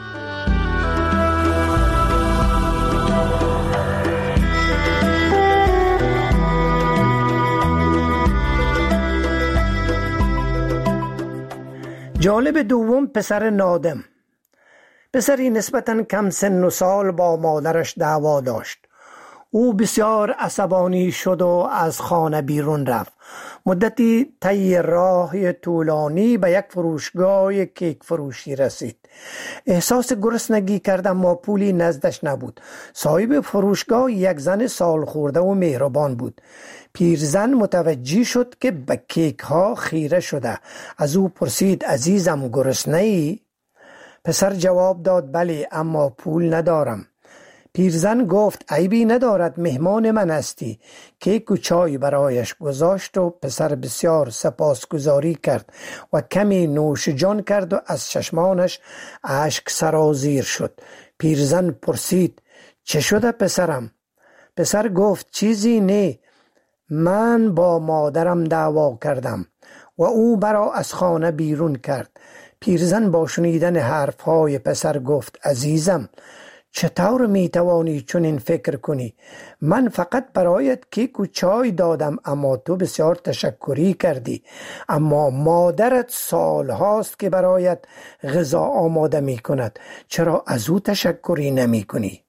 S12: جالب دوم پسر نادم. پسری نسبتاً کم سن و سال با مادرش دعوا داشت. او بسیار عصبانی شد و از خانه بیرون رفت. مدتی طی راه طولانی به یک فروشگاه کیک فروشی رسید. احساس گرسنگی کرد اما پولی نزدش نبود. صاحب فروشگاه یک زن سال خورده و مهربان بود. پیرزن متوجه شد که به کیک ها خیره شده. از او پرسید: عزیزم گرسنه ای؟ پسر جواب داد: بله، اما پول ندارم. پیرزن گفت: عیبی ندارد، مهمان من هستی. کیک و چای برایش گذاشت و پسر بسیار سپاسگزاری کرد و کمی نوش جان کرد و از چشمانش اشک سرازیر شد. پیرزن پرسید: چه شده پسرم؟ پسر گفت: چیزی نه، من با مادرم دعوا کردم و او مرا از خانه بیرون کرد. پیرزن با شنیدن حرفهای پسر گفت: عزیزم، چطور میتوانی چنین فکر کنی؟ من فقط برایت کیک و چای دادم اما تو بسیار تشکری کردی. اما مادرت سال هاست که برایت غذا آماده می کند. چرا از او تشکری نمی کنی؟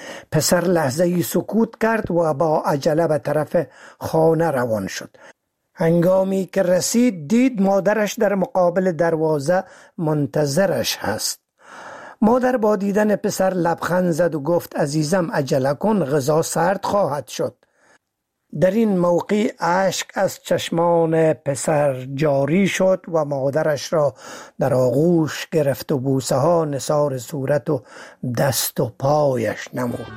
S12: پسر لحظه‌ای سکوت کرد و با عجله به طرف خانه روان شد. هنگامی که رسید دید مادرش در مقابل دروازه منتظرش هست. مادر با دیدن پسر لبخند زد و گفت عزیزم عجله کن، غذا سرد خواهد شد. در این موقع اشک از چشمان پسر جاری شد و مادرش را در آغوش گرفت و بوسه ها نثار صورت و دست و پایش نمود.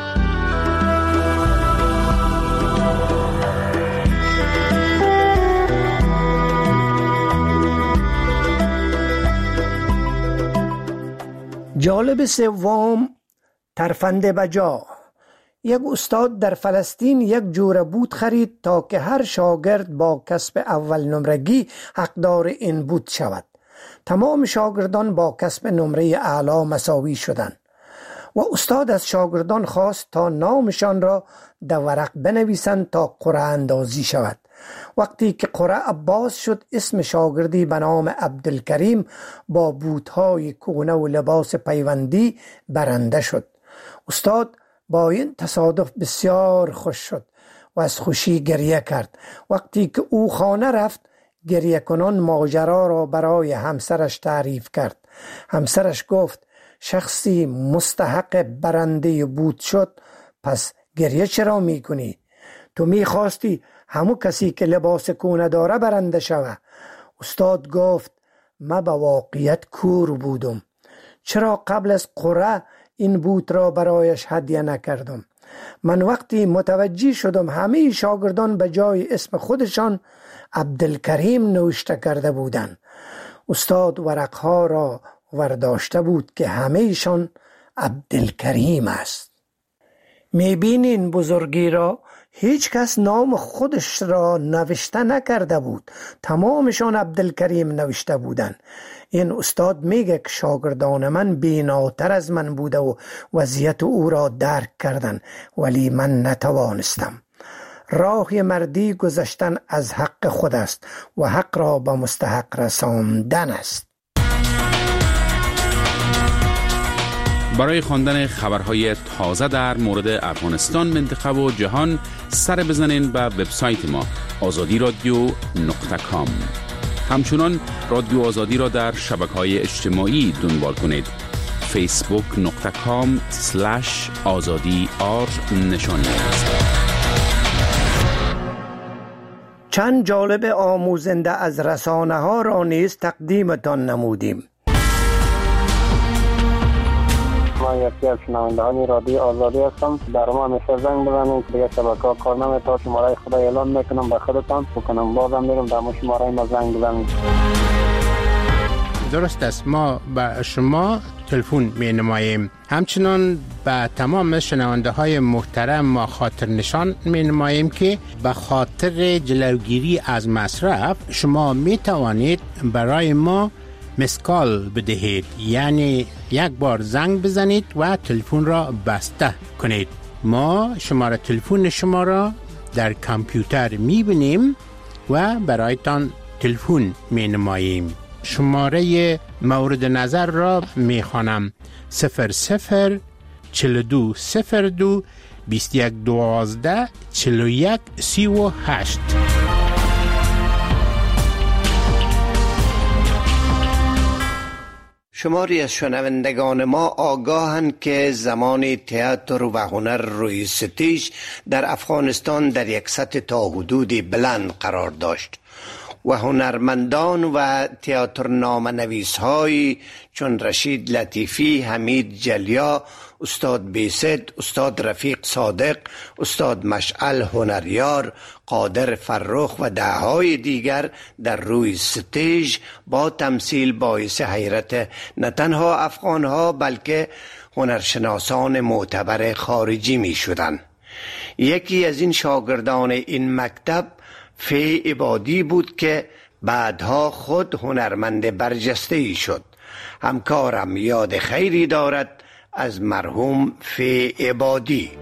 S12: جالب سوم، ترفند بجا. یک استاد در فلسطین یک جوره بوت خرید تا که هر شاگرد با کسب اول نمرگی حقدار این بوت شود. تمام شاگردان با کسب نمره اعلی مساوی شدند و استاد از شاگردان خواست تا نامشان را در ورق بنویسند تا قرعه اندازی شود. وقتی که قرعه باز شد اسم شاگردی به نام عبدالکریم با بوت‌های کهنه و لباس پیوندی برنده شد. استاد با این تصادف بسیار خوش شد و از خوشی گریه کرد. وقتی که او خانه رفت گریه کنان ماجرا را برای همسرش تعریف کرد. همسرش گفت شخصی مستحق برنده بوت شد، پس گریه چرا می کنی؟ تو می خواستی همو کسی که لباس کهنه داره برنده شوه. استاد گفت من به واقعیت کور بودم. چرا قبل از قرعه این بوت را برایش هدیه نکردم؟ من وقتی متوجه شدم همه شاگردان به جای اسم خودشان عبدالکریم نوشته کرده بودند. استاد ورقها را ورداشته بود که همهشان عبدالکریم است. میبینین بزرگی را؟ هیچ کس نام خودش را نوشته نکرده بود، تمامشان عبدالکریم نوشته بودند. این استاد میگه که شاگردان من بیناتر از من بوده و وضعیت او را درک کردن، ولی من نتوانستم. راه مردی گذشتن از حق خود است و حق را به مستحق رساندن است.
S5: برای خواندن خبرهای تازه در مورد افغانستان، منطقه و جهان سر بزنین به وبسایت ما azadiradio.com. همچنان رادیو آزادی را در شبکه‌های اجتماعی دنبال کنید. facebook.com/azadi_r نشانی است.
S12: چند جالب آموزنده از رسانه ها را نیز تقدیمتان نمودیم.
S17: من یکی از شنوندگان رادیو آزادی هستم. در ما همیشه زنگ بزنید که دیگه شبکه‌ها کار نمی‌کنه. شماره خدا اعلان میکنم به خودتان بکنم، بازم میرم در شماره ما زنگ بزنید.
S18: درست است، ما به شما تلفن می نماییم. همچنان به تمام شنونده های محترم ما خاطر نشان می نماییم که به خاطر جلوگیری از مصرف شما می توانید برای ما مسکال بدهید، یعنی یک بار زنگ بزنید و تلفن را بسته کنید. ما شماره تلفن شما را در کامپیوتر می بینیم و برایتان تلفن می نماییم. شماره مورد نظر را می خوانم: 00 42 02 21 12 41 38.
S12: شماری از شنوندگان ما آگاهند که زمان تئاتر و هنر روی ستیج در افغانستان در یک سطح تا حدودی بلند قرار داشت و هنرمندان و تئاتر نامه‌نویس های چون رشید لطیفی، حمید جلیا، استاد بیست، استاد رفیق صادق، استاد مشعل هنریار، قادر فرخ و دههای دیگر در روی ستیج با تمثیل باعث حیرت نه تنها افغانها بلکه هنرشناسان معتبر خارجی می شدند. یکی از این شاگردان این مکتب فی عبادی بود که بعدها خود هنرمند برجسته‌ای شد. همکارم یاد خیری دارد از مرحوم فی عبادی.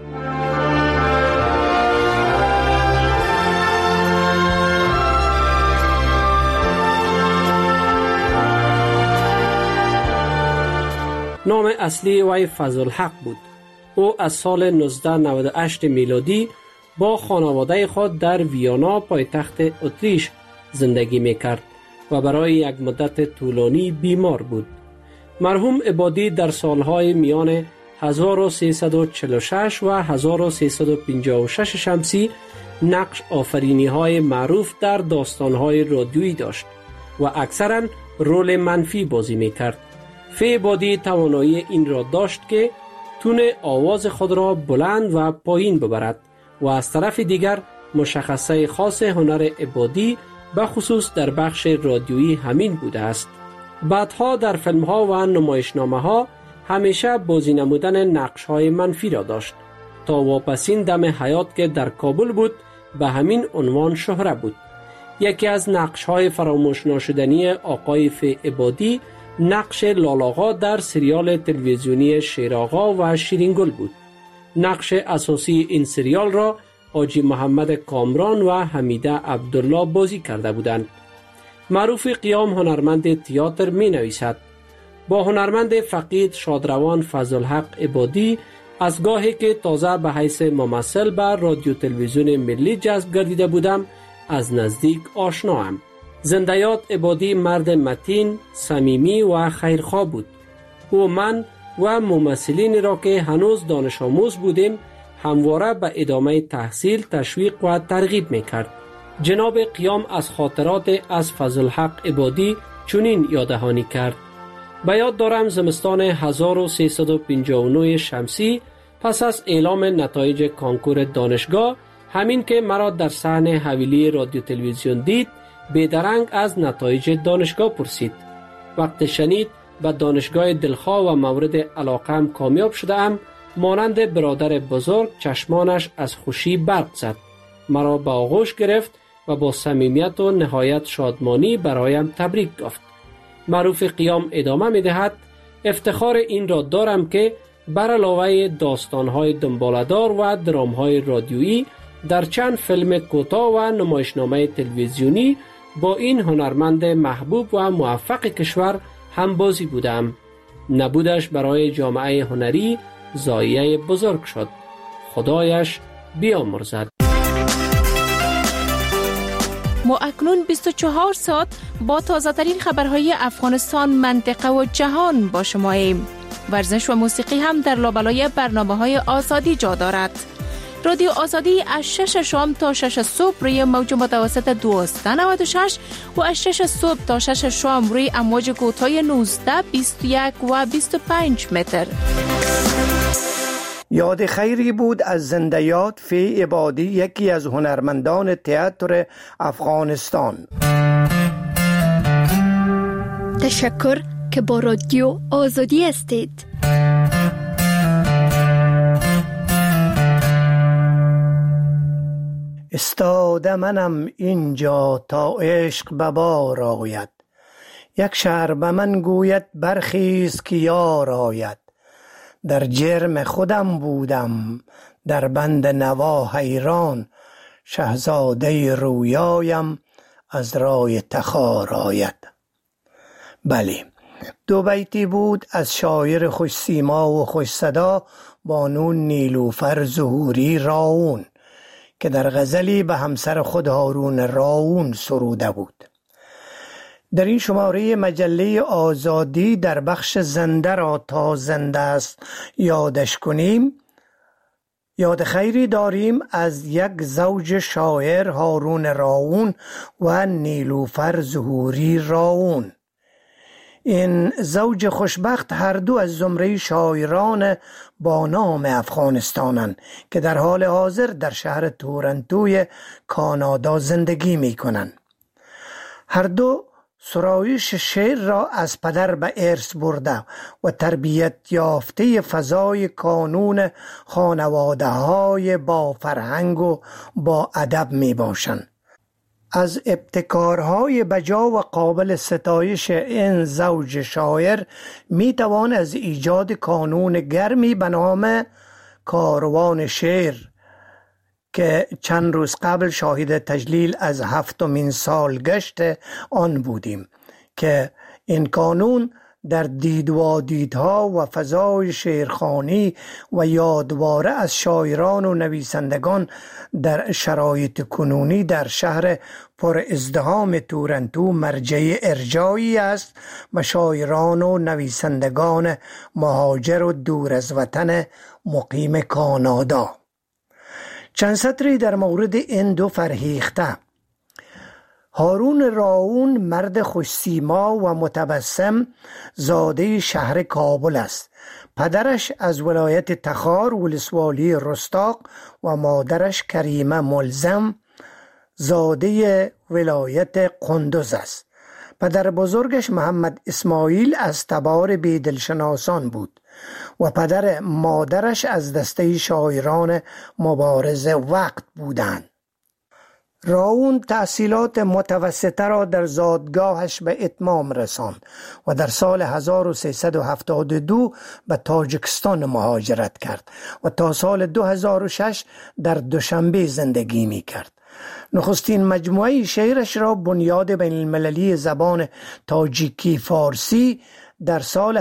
S19: نام اصلی وی فضل حق بود. او از سال 1998 میلادی با خانواده خود در ویانا پایتخت اتریش زندگی میکرد و برای یک مدت طولانی بیمار بود. مرحوم عبادی در سالهای میان 1346 و 1356 شمسی نقش آفرینی های معروف در داستان های رادیویی داشت و اکثرا رول منفی بازی میکرد. فی عبادی توانایی این را داشت که تون آواز خود را بلند و پایین ببرد و از طرف دیگر مشخصه خاص هنر عبادی به خصوص در بخش رادیویی همین بوده است. بعدها در فیلم ها و نمایشنامه ها همیشه بازی نمودن نقش های منفی را داشت تا واپسین دم حیات که در کابل بود به همین عنوان شهره بود. یکی از نقش های فراموش ناشدنی آقای فی عبادی نقش لالاغا در سریال تلویزیونی شیراغا و شیرینگل بود. نقش اساسی این سریال را حاجی محمد کامران و حمیده عبدالله بازی کرده بودند. معروف قیام هنرمند تئاتر می نویسد: با هنرمند فقید شادروان فضلحق عبادی از گاهی که تازه به حیث ممثل به رادیو تلویزیون ملی جذب گردیده بودم از نزدیک آشناام. زندیات عبادی مرد متین، صمیمی و خیرخواه بود. او من و ممثلین را که هنوز دانش آموز بودیم همواره به ادامه تحصیل تشویق و ترغیب میکرد. جناب قیام از خاطرات از فضلحق عبادی چنین یاددهانی کرد: به یاد دارم زمستان 1359 شمسی پس از اعلام نتایج کانکور دانشگاه، همین که مرا در صحن حویلی رادیو تلویزیون دید بیدرنگ از نتایج دانشگاه پرسید. وقت شنید به دانشگاه دلخواه و مورد علاقم کامیاب شدم، مانند برادر بزرگ چشمانش از خوشی برق زد. مرا به آغوش گرفت و با صمیمیت و نهایت شادمانی برایم تبریک گفت. معروف قیام ادامه می دهد: افتخار این را دارم که بر علاوه داستان‌های دنباله‌دار و درام‌های رادیویی در چند فیلم کوتاه و نمایشنامه تلویزیونی با این هنرمند محبوب و موفق کشور همبازی بودم. نبودش برای جامعه هنری ضایعه بزرگ شد. خدایش بیامرزد.
S20: ما اکنون 24 ساعت با تازه ترین خبرهای افغانستان، منطقه و جهان با شماییم. ورزش و موسیقی هم در لابلای برنامه‌های آزادی جا دارد. رادیو آزادی از 6 شام تا 6 صبح روی موج متوسط 1296 و از 6 صبح تا 6 شام روی امواج کوتاه 19، 21 و 25 متر.
S12: یاد خیری بود از زندیات فی عبادی، یکی از هنرمندان تئاتر افغانستان.
S1: تشکر که با رادیو آزادی هستید.
S12: استاده منم اینجا تا عشق به بار آید، یک شهر به من گوید برخیز که یار آید. در جرم خودم بودم در بند نوا حیران، شهزاده رویایم از رای تخار آید. بله، دو بیتی بود از شاعر خوش سیما و خوش صدا بانو نیلوفر ظهوری راون که در غزلی به همسر خود هارون راون سروده بود. در این شماره مجله آزادی در بخش زنده را تا زنده است یادش کنیم، یاد خیری داریم از یک زوج شاعر هارون راون و نیلوفر ظهوری راون. این زوج خوشبخت هر دو از زمره شاعران با نام افغانستانند که در حال حاضر در شهر تورنتوی کانادا زندگی می کنند. هر دو سرایش شعر را از پدر به ارث برده و تربیت یافته فضای کانون خانواده های با فرهنگ و با ادب می باشند. از ابتکارهای بجا و قابل ستایش این زوج شاعر می توان از ایجاد کانون گرمی به نام کاروان شعر که چند روز قبل شاهد تجلیل از 7مین سالگشت آن بودیم که این کانون در دیدها و فضای شعرخوانی و یادواره از شاعران و نویسندگان در شرایط کنونی در شهر پر ازدحام تورنتو مرجع ارجایی است و شاعران و نویسندگان مهاجر و دور از وطن مقیم کانادا. چند سطری در مورد این دو فرهیخته. هارون راون مرد خوش‌سیما و متبسم زاده شهر کابل است. پدرش از ولایت تخار ولسوالی رستاق و مادرش کریمه ملزم زاده ولایت قندوز است. پدر بزرگش محمد اسماعیل از تبار بیدلشناسان بود و پدر مادرش از دسته شاعران مبارز وقت بودند. راون تحصیلات متوسطه را در زادگاهش به اتمام رساند و در سال 1372 به تاجیکستان مهاجرت کرد و تا سال 2006 در دوشنبه زندگی می کرد. نخستین مجموعه شعرش را بنیاد بین المللی زبان تاجیکی فارسی در سال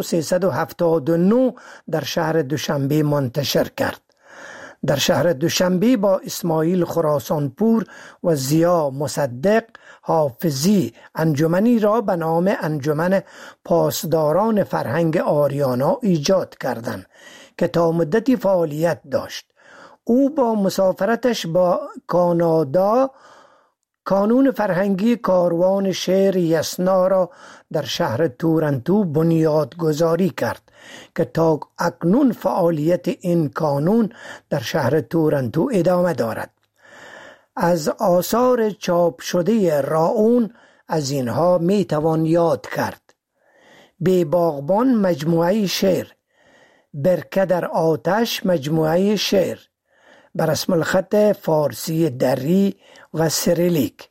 S12: 1379 در شهر دوشنبه منتشر کرد. در شهر دوشنبه با اسماعیل خراسانپور و زیا مصدق حافظی انجمنی را به نام انجمن پاسداران فرهنگ آریانا ایجاد کردند که تا مدتی فعالیت داشت. او با مسافرتش با کانادا کانون فرهنگی کاروان شعر یسنا را در شهر تورنتو بنیادگذاری کرد که تا اکنون فعالیت این کانون در شهر تورنتو ادامه دارد. از آثار چاپ شده راون از اینها می توان یاد کرد: بی باغبان مجموعه شعر، برکه در آتش مجموعه شعر، بر رسم الخط فارسی دری و سریلیک،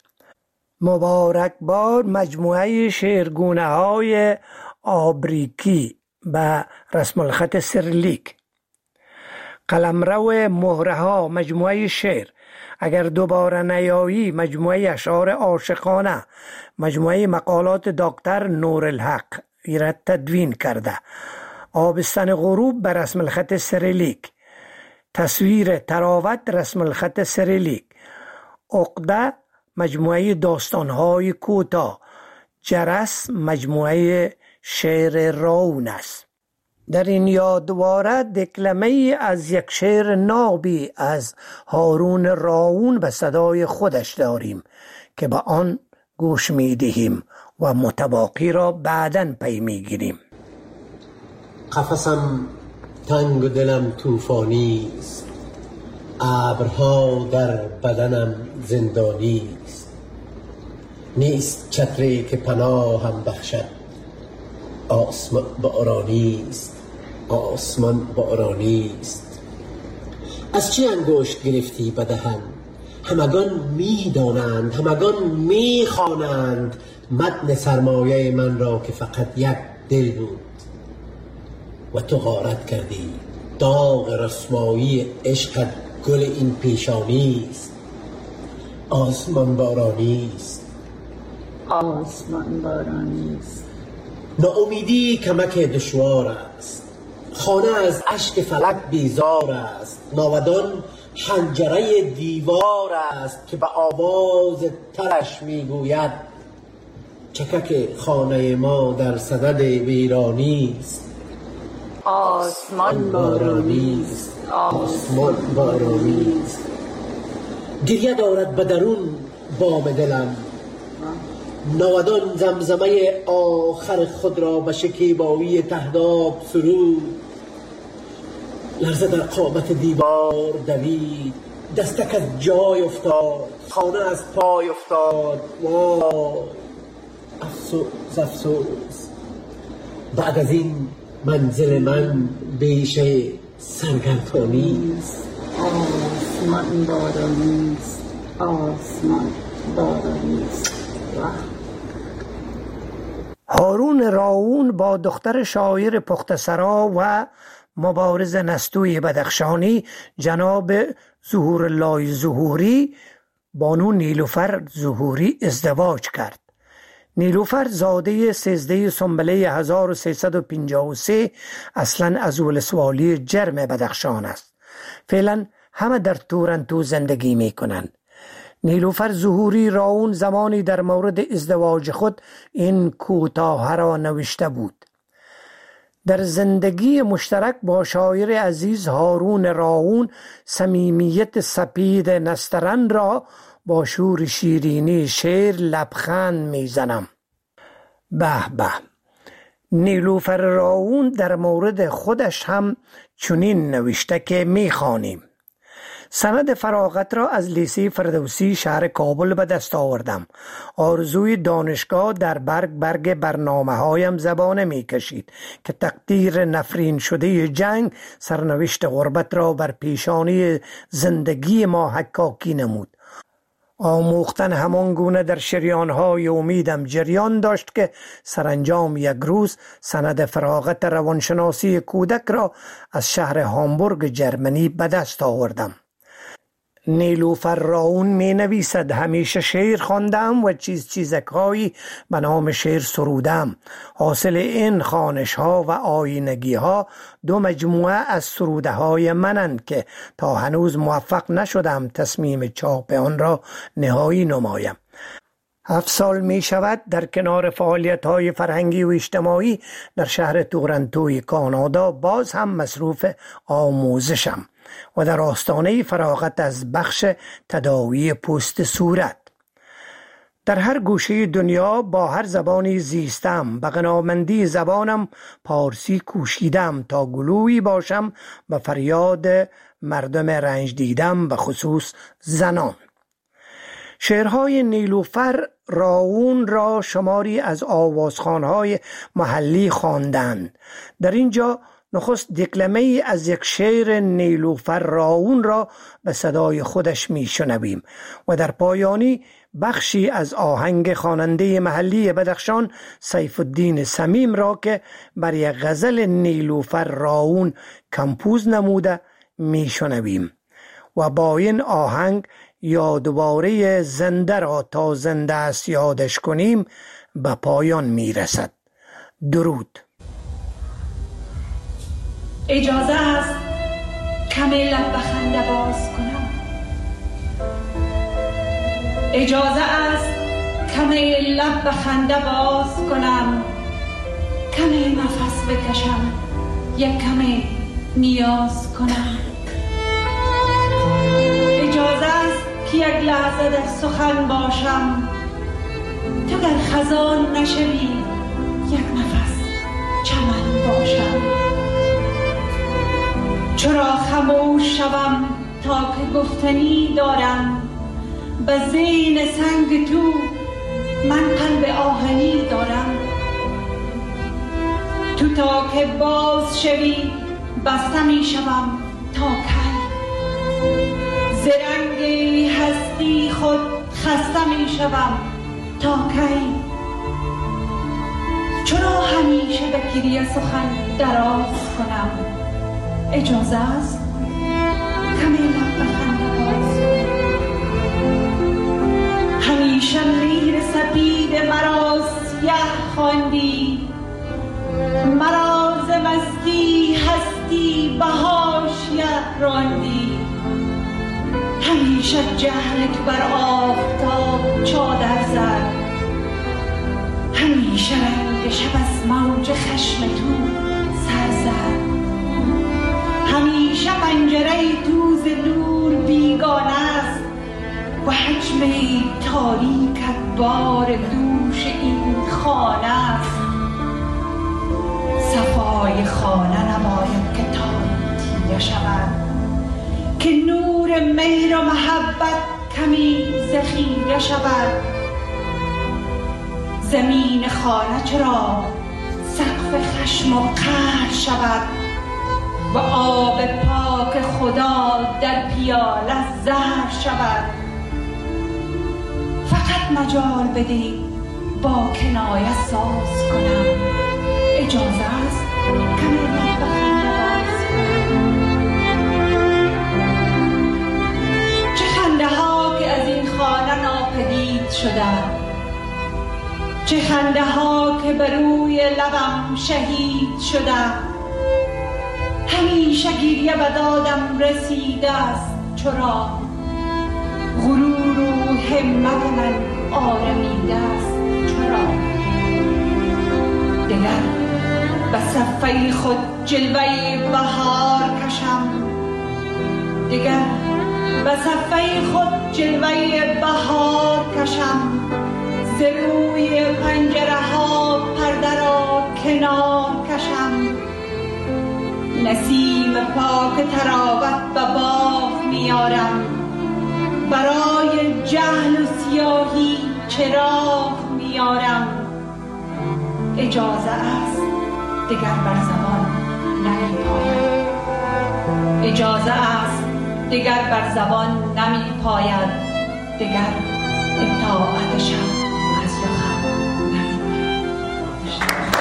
S12: مبارکباد مجموعه شعرگونه های آبریکی به رسم الخط سریلیک، قلمرو مهره ها مجموعه شعر، اگر دوباره نیایی مجموعه اشعار عاشقانه، مجموعه مقالات دکتر نورالحق ایراد تدوین کرده، آبستن غروب به رسم الخط سریلیک، تصویر تراوت رسم الخط سریلیک، عقده مجموعه داستانهای کوتاه، جرس مجموعه شعر راون است. در این یادواره دکلمه از یک شعر نابی از هارون راون به صدای خودش داریم که به آن گوش می دهیم و متباقی را بعداً پی می گیریم.
S13: قفسم تنگ و دلم طوفانی است، ابرها در بدنم زندانی است، نیست چتری که پناهم بخشد، آسمان بارانی است، آسمان بارانی است. از چه انگشت گرفتی به دهن؟ همگان می دانند، همگان می خوانند متن سرمایه من را که فقط یک دل بود و تو غارت کردی. داغ رسوایی عشقت گل این پیشانی است، آسمان بارانی است،
S10: آسمان بارانی است.
S13: ناامیدی کمک دشوار است، خانه از اشک فلک بیزار است، ناودان حنجره دیوار است که به آواز ترش میگوید چکک خانه ما در صدد ویرانی است،
S10: آسمان بارانی است،
S13: آسمان بارانی است. گریه دارد به درون بام دلم، ناودان زمزمه آخر خود را به شکیبایی تهداب سرود. لرزه در قامت دیوار دوید، دستک از جای افتاد، خانه از پای افتاد. وای افسوس افسوس، بعد از این منزل من بیش سرگردانی است،
S10: آسمان بارانی است، آسمان بارانی است.
S12: هارون راون با دختر شاعر پختسرا و مبارز نستوی بدخشانی جناب ظهورالله ظهوری بانو نیلوفر ظهوری ازدواج کرد. نیلوفر زاده 13 سنبله 1353 اصلا از ولسوالی جرم بدخشان است. فعلا همه در تورنتو زندگی می کنند. نیلوفر ظهوری راون زمانی در مورد ازدواج خود این کوتاه را نوشته بود: در زندگی مشترک با شاعر عزیز هارون راون صمیمیت سپید نسترن را با شور شیرینی شعر لبخند میزنم. به به. نیلوفر راون در مورد خودش هم چنین نوشته که میخوانیم: سند فراغت را از لیسه فردوسی شهر کابل به دست آوردم. آرزوی دانشگاه در برگ برنامه هایم زبانه می کشید که تقدیر نفرین شده جنگ سرنوشت غربت را بر پیشانی زندگی ما حکاکی نمود. آموختن همان گونه در شریانهای امیدم جریان داشت که سرانجام یک روز سند فراغت روانشناسی کودک را از شهر هامبورگ جرمنی به دست آوردم. نیلوفر راون می نویسد: همیشه شعر خواندم و چیزکهایی به نام شعر سرودم. حاصل این خوانش ها و آینگی ها 2 مجموعه از سروده های منند که تا هنوز موفق نشدم تصمیم چاپ آن را نهایی نمایم. 7 سال می شود در کنار فعالیت های فرهنگی و اجتماعی در شهر تورنتوی کانادا باز هم مصروف آموزشم و در آستانه فراغت از بخش تداوی پوست صورت. در هر گوشه دنیا با هر زبانی زیستم. به غنامندی زبانم پارسی کوشیدم تا گلویی باشم به فریاد مردم رنج دیدم، به خصوص زنان. شعرهای نیلوفر راون را شماری از آوازخوان‌های محلی خواندند. در اینجا نخست دکلمه از یک شعر نیلوفر راون را به صدای خودش میشنویم و در پایانی بخشی از آهنگ خواننده محلی بدخشان سیف الدین صمیم را که بر یک غزل نیلوفر راون کمپوز نموده میشنویم و با این آهنگ یادواره زنده را تا زنده است یادش کنیم به پایان میرسد. درود.
S21: اجازه است کمی لب به خنده باز کنم. اجازه است کمی لب به خنده باز کنم. کمی نفس بکشم، یک کمی نیاز کنم. اجازه است که یک لحظه در سخن باشم. تو در خزان نشوی، یک نفس چمن باشم. چرا خاموش شوم تا که گفتنی دارم؟ به زین سنگ تو من قلب آهنی دارم. تو تا که باز شوی بسته می شوم تا کی؟ زرنگ هستی خود خسته می شوم تا کی؟ چرا همیشه به گریه سخن دراز کنم؟ اجازه است کمی لب به خنده باز. همیشه میر سپید مرا سیه خواندی، مرا ز مستی هستی به حاشیه راندی. همیشه جهلت بر آفتاب چادر زد، همیشه رنگ شب از موج خشم تو سر زد. همیشه پنجره تو ز نور بیگانه است و حجم تاریکت بار دوش این خانه است. صفای خانه نباید که تاریکیه شود، که نور مهر و محبت کمی ذخیره شود. زمین خانه چرا سقف خشم و قهر شود و آب پاک خدا در پیاله زهر شود. فقط مجال بده با کنایه ساز کنم. اجازه است کمی لب به خنده باز کنم. چه خنده ها که از این خانه ناپدید شده، چه خنده ها که بر روی لبم شهید شده، همیشه گریه به دادم رسیده است چرا، غرور و همت من آرمیده است چرا. دگر به صفحه خود جلوه بهار کشم، دگر به صفحه خود جلوه بهار کشم، ز روی پنجره ها پرده را کنار کشم. نسیم پاک تراوت به باغ میارم، برای جهل و سیاهی چراغ میارم. اجازه است دگر بر زبان نمی پاید، اجازه است دگر بر زبان نمی پاید، دگر اطاعتشم از رخم نمی پاید.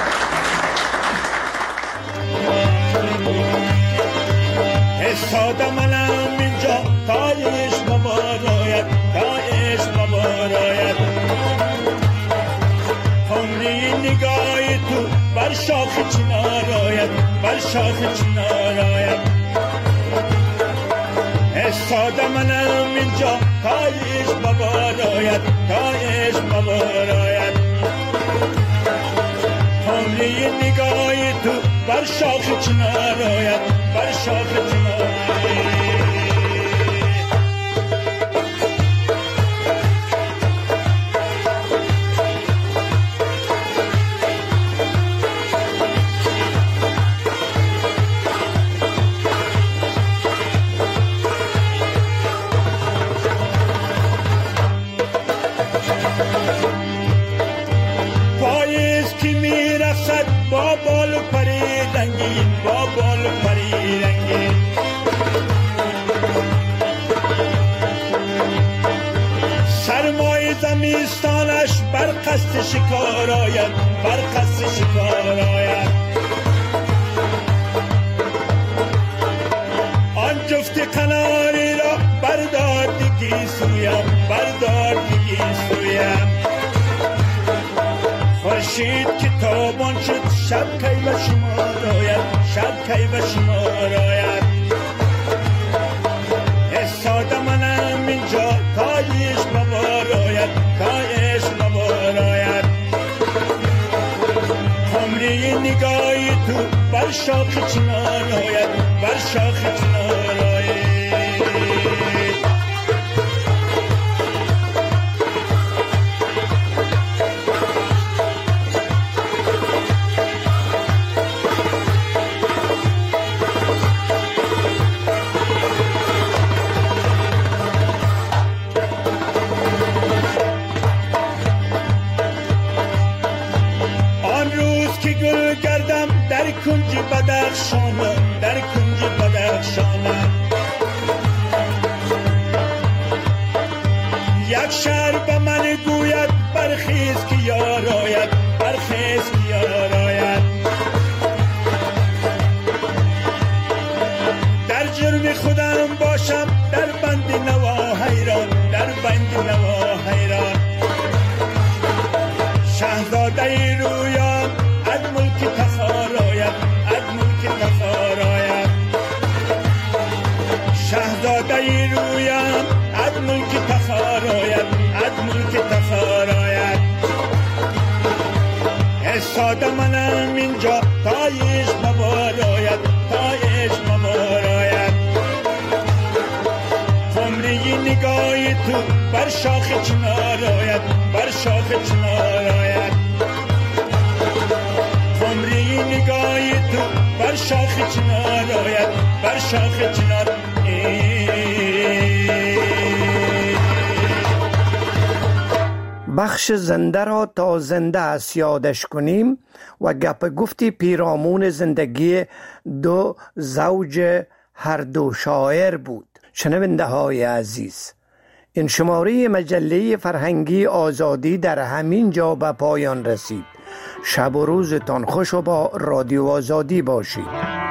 S3: استاده منم اینجا تا عشق مباراید، تا عشق مباراید. عمری نگاه تو بر شاخ چنار آید، بر شاخ چنار آید. استاده منم اینجا تا عشق مباراید، تا عشق مباراید. عمری نگاه تو بر شاخ چنار آید، بر شاخ چنار آید. با بال پری رنگین، با بال پری رنگین. سرمای زمستانش بر قصد شکار آید، بر قصد شکار آید. آن جفت قناری را بردار دیگی سویم، بردار دیگی سویم. خورشید که تابان شد شب کی به شمار آید، شب کی به شمار آید. استاده منم اینجا تا عشق مبار آید، تا عشق مبار آید. عمری نگاهی تو بر شاخ چنار آید، بر شاخ چنار آید. در کنج بدخشانم، در کنج بدخشانم. یک شهر به من گوید برخیز که یار آید، برخیز که یار آید. در جرم خودم باشم در بند نوا حیران، در بند نوا حیران. شهزاده رویان از ملک تخار آید، از ملک تخار آید. شهزاده رویم از ملک تخار آید، از ملک تخار آید. استاده منم اینجا تا عشق مبار آید، تا عشق مبار آید. عمری نگاه تو بر شاخ چنار آید، بر شاخ چنار آید. عمری نگاهی تو بر شاخ چنار آید، بر شاخ چنار.
S12: بخش زنده را تا زنده است یادش کنیم و گپ گفتی پیرامون زندگی دو زوج هر دو شاعر بود. شنونده های عزیز، این شماره مجله فرهنگی آزادی در همین جا به پایان رسید. شب و روزتان خوش و با رادیو آزادی باشید.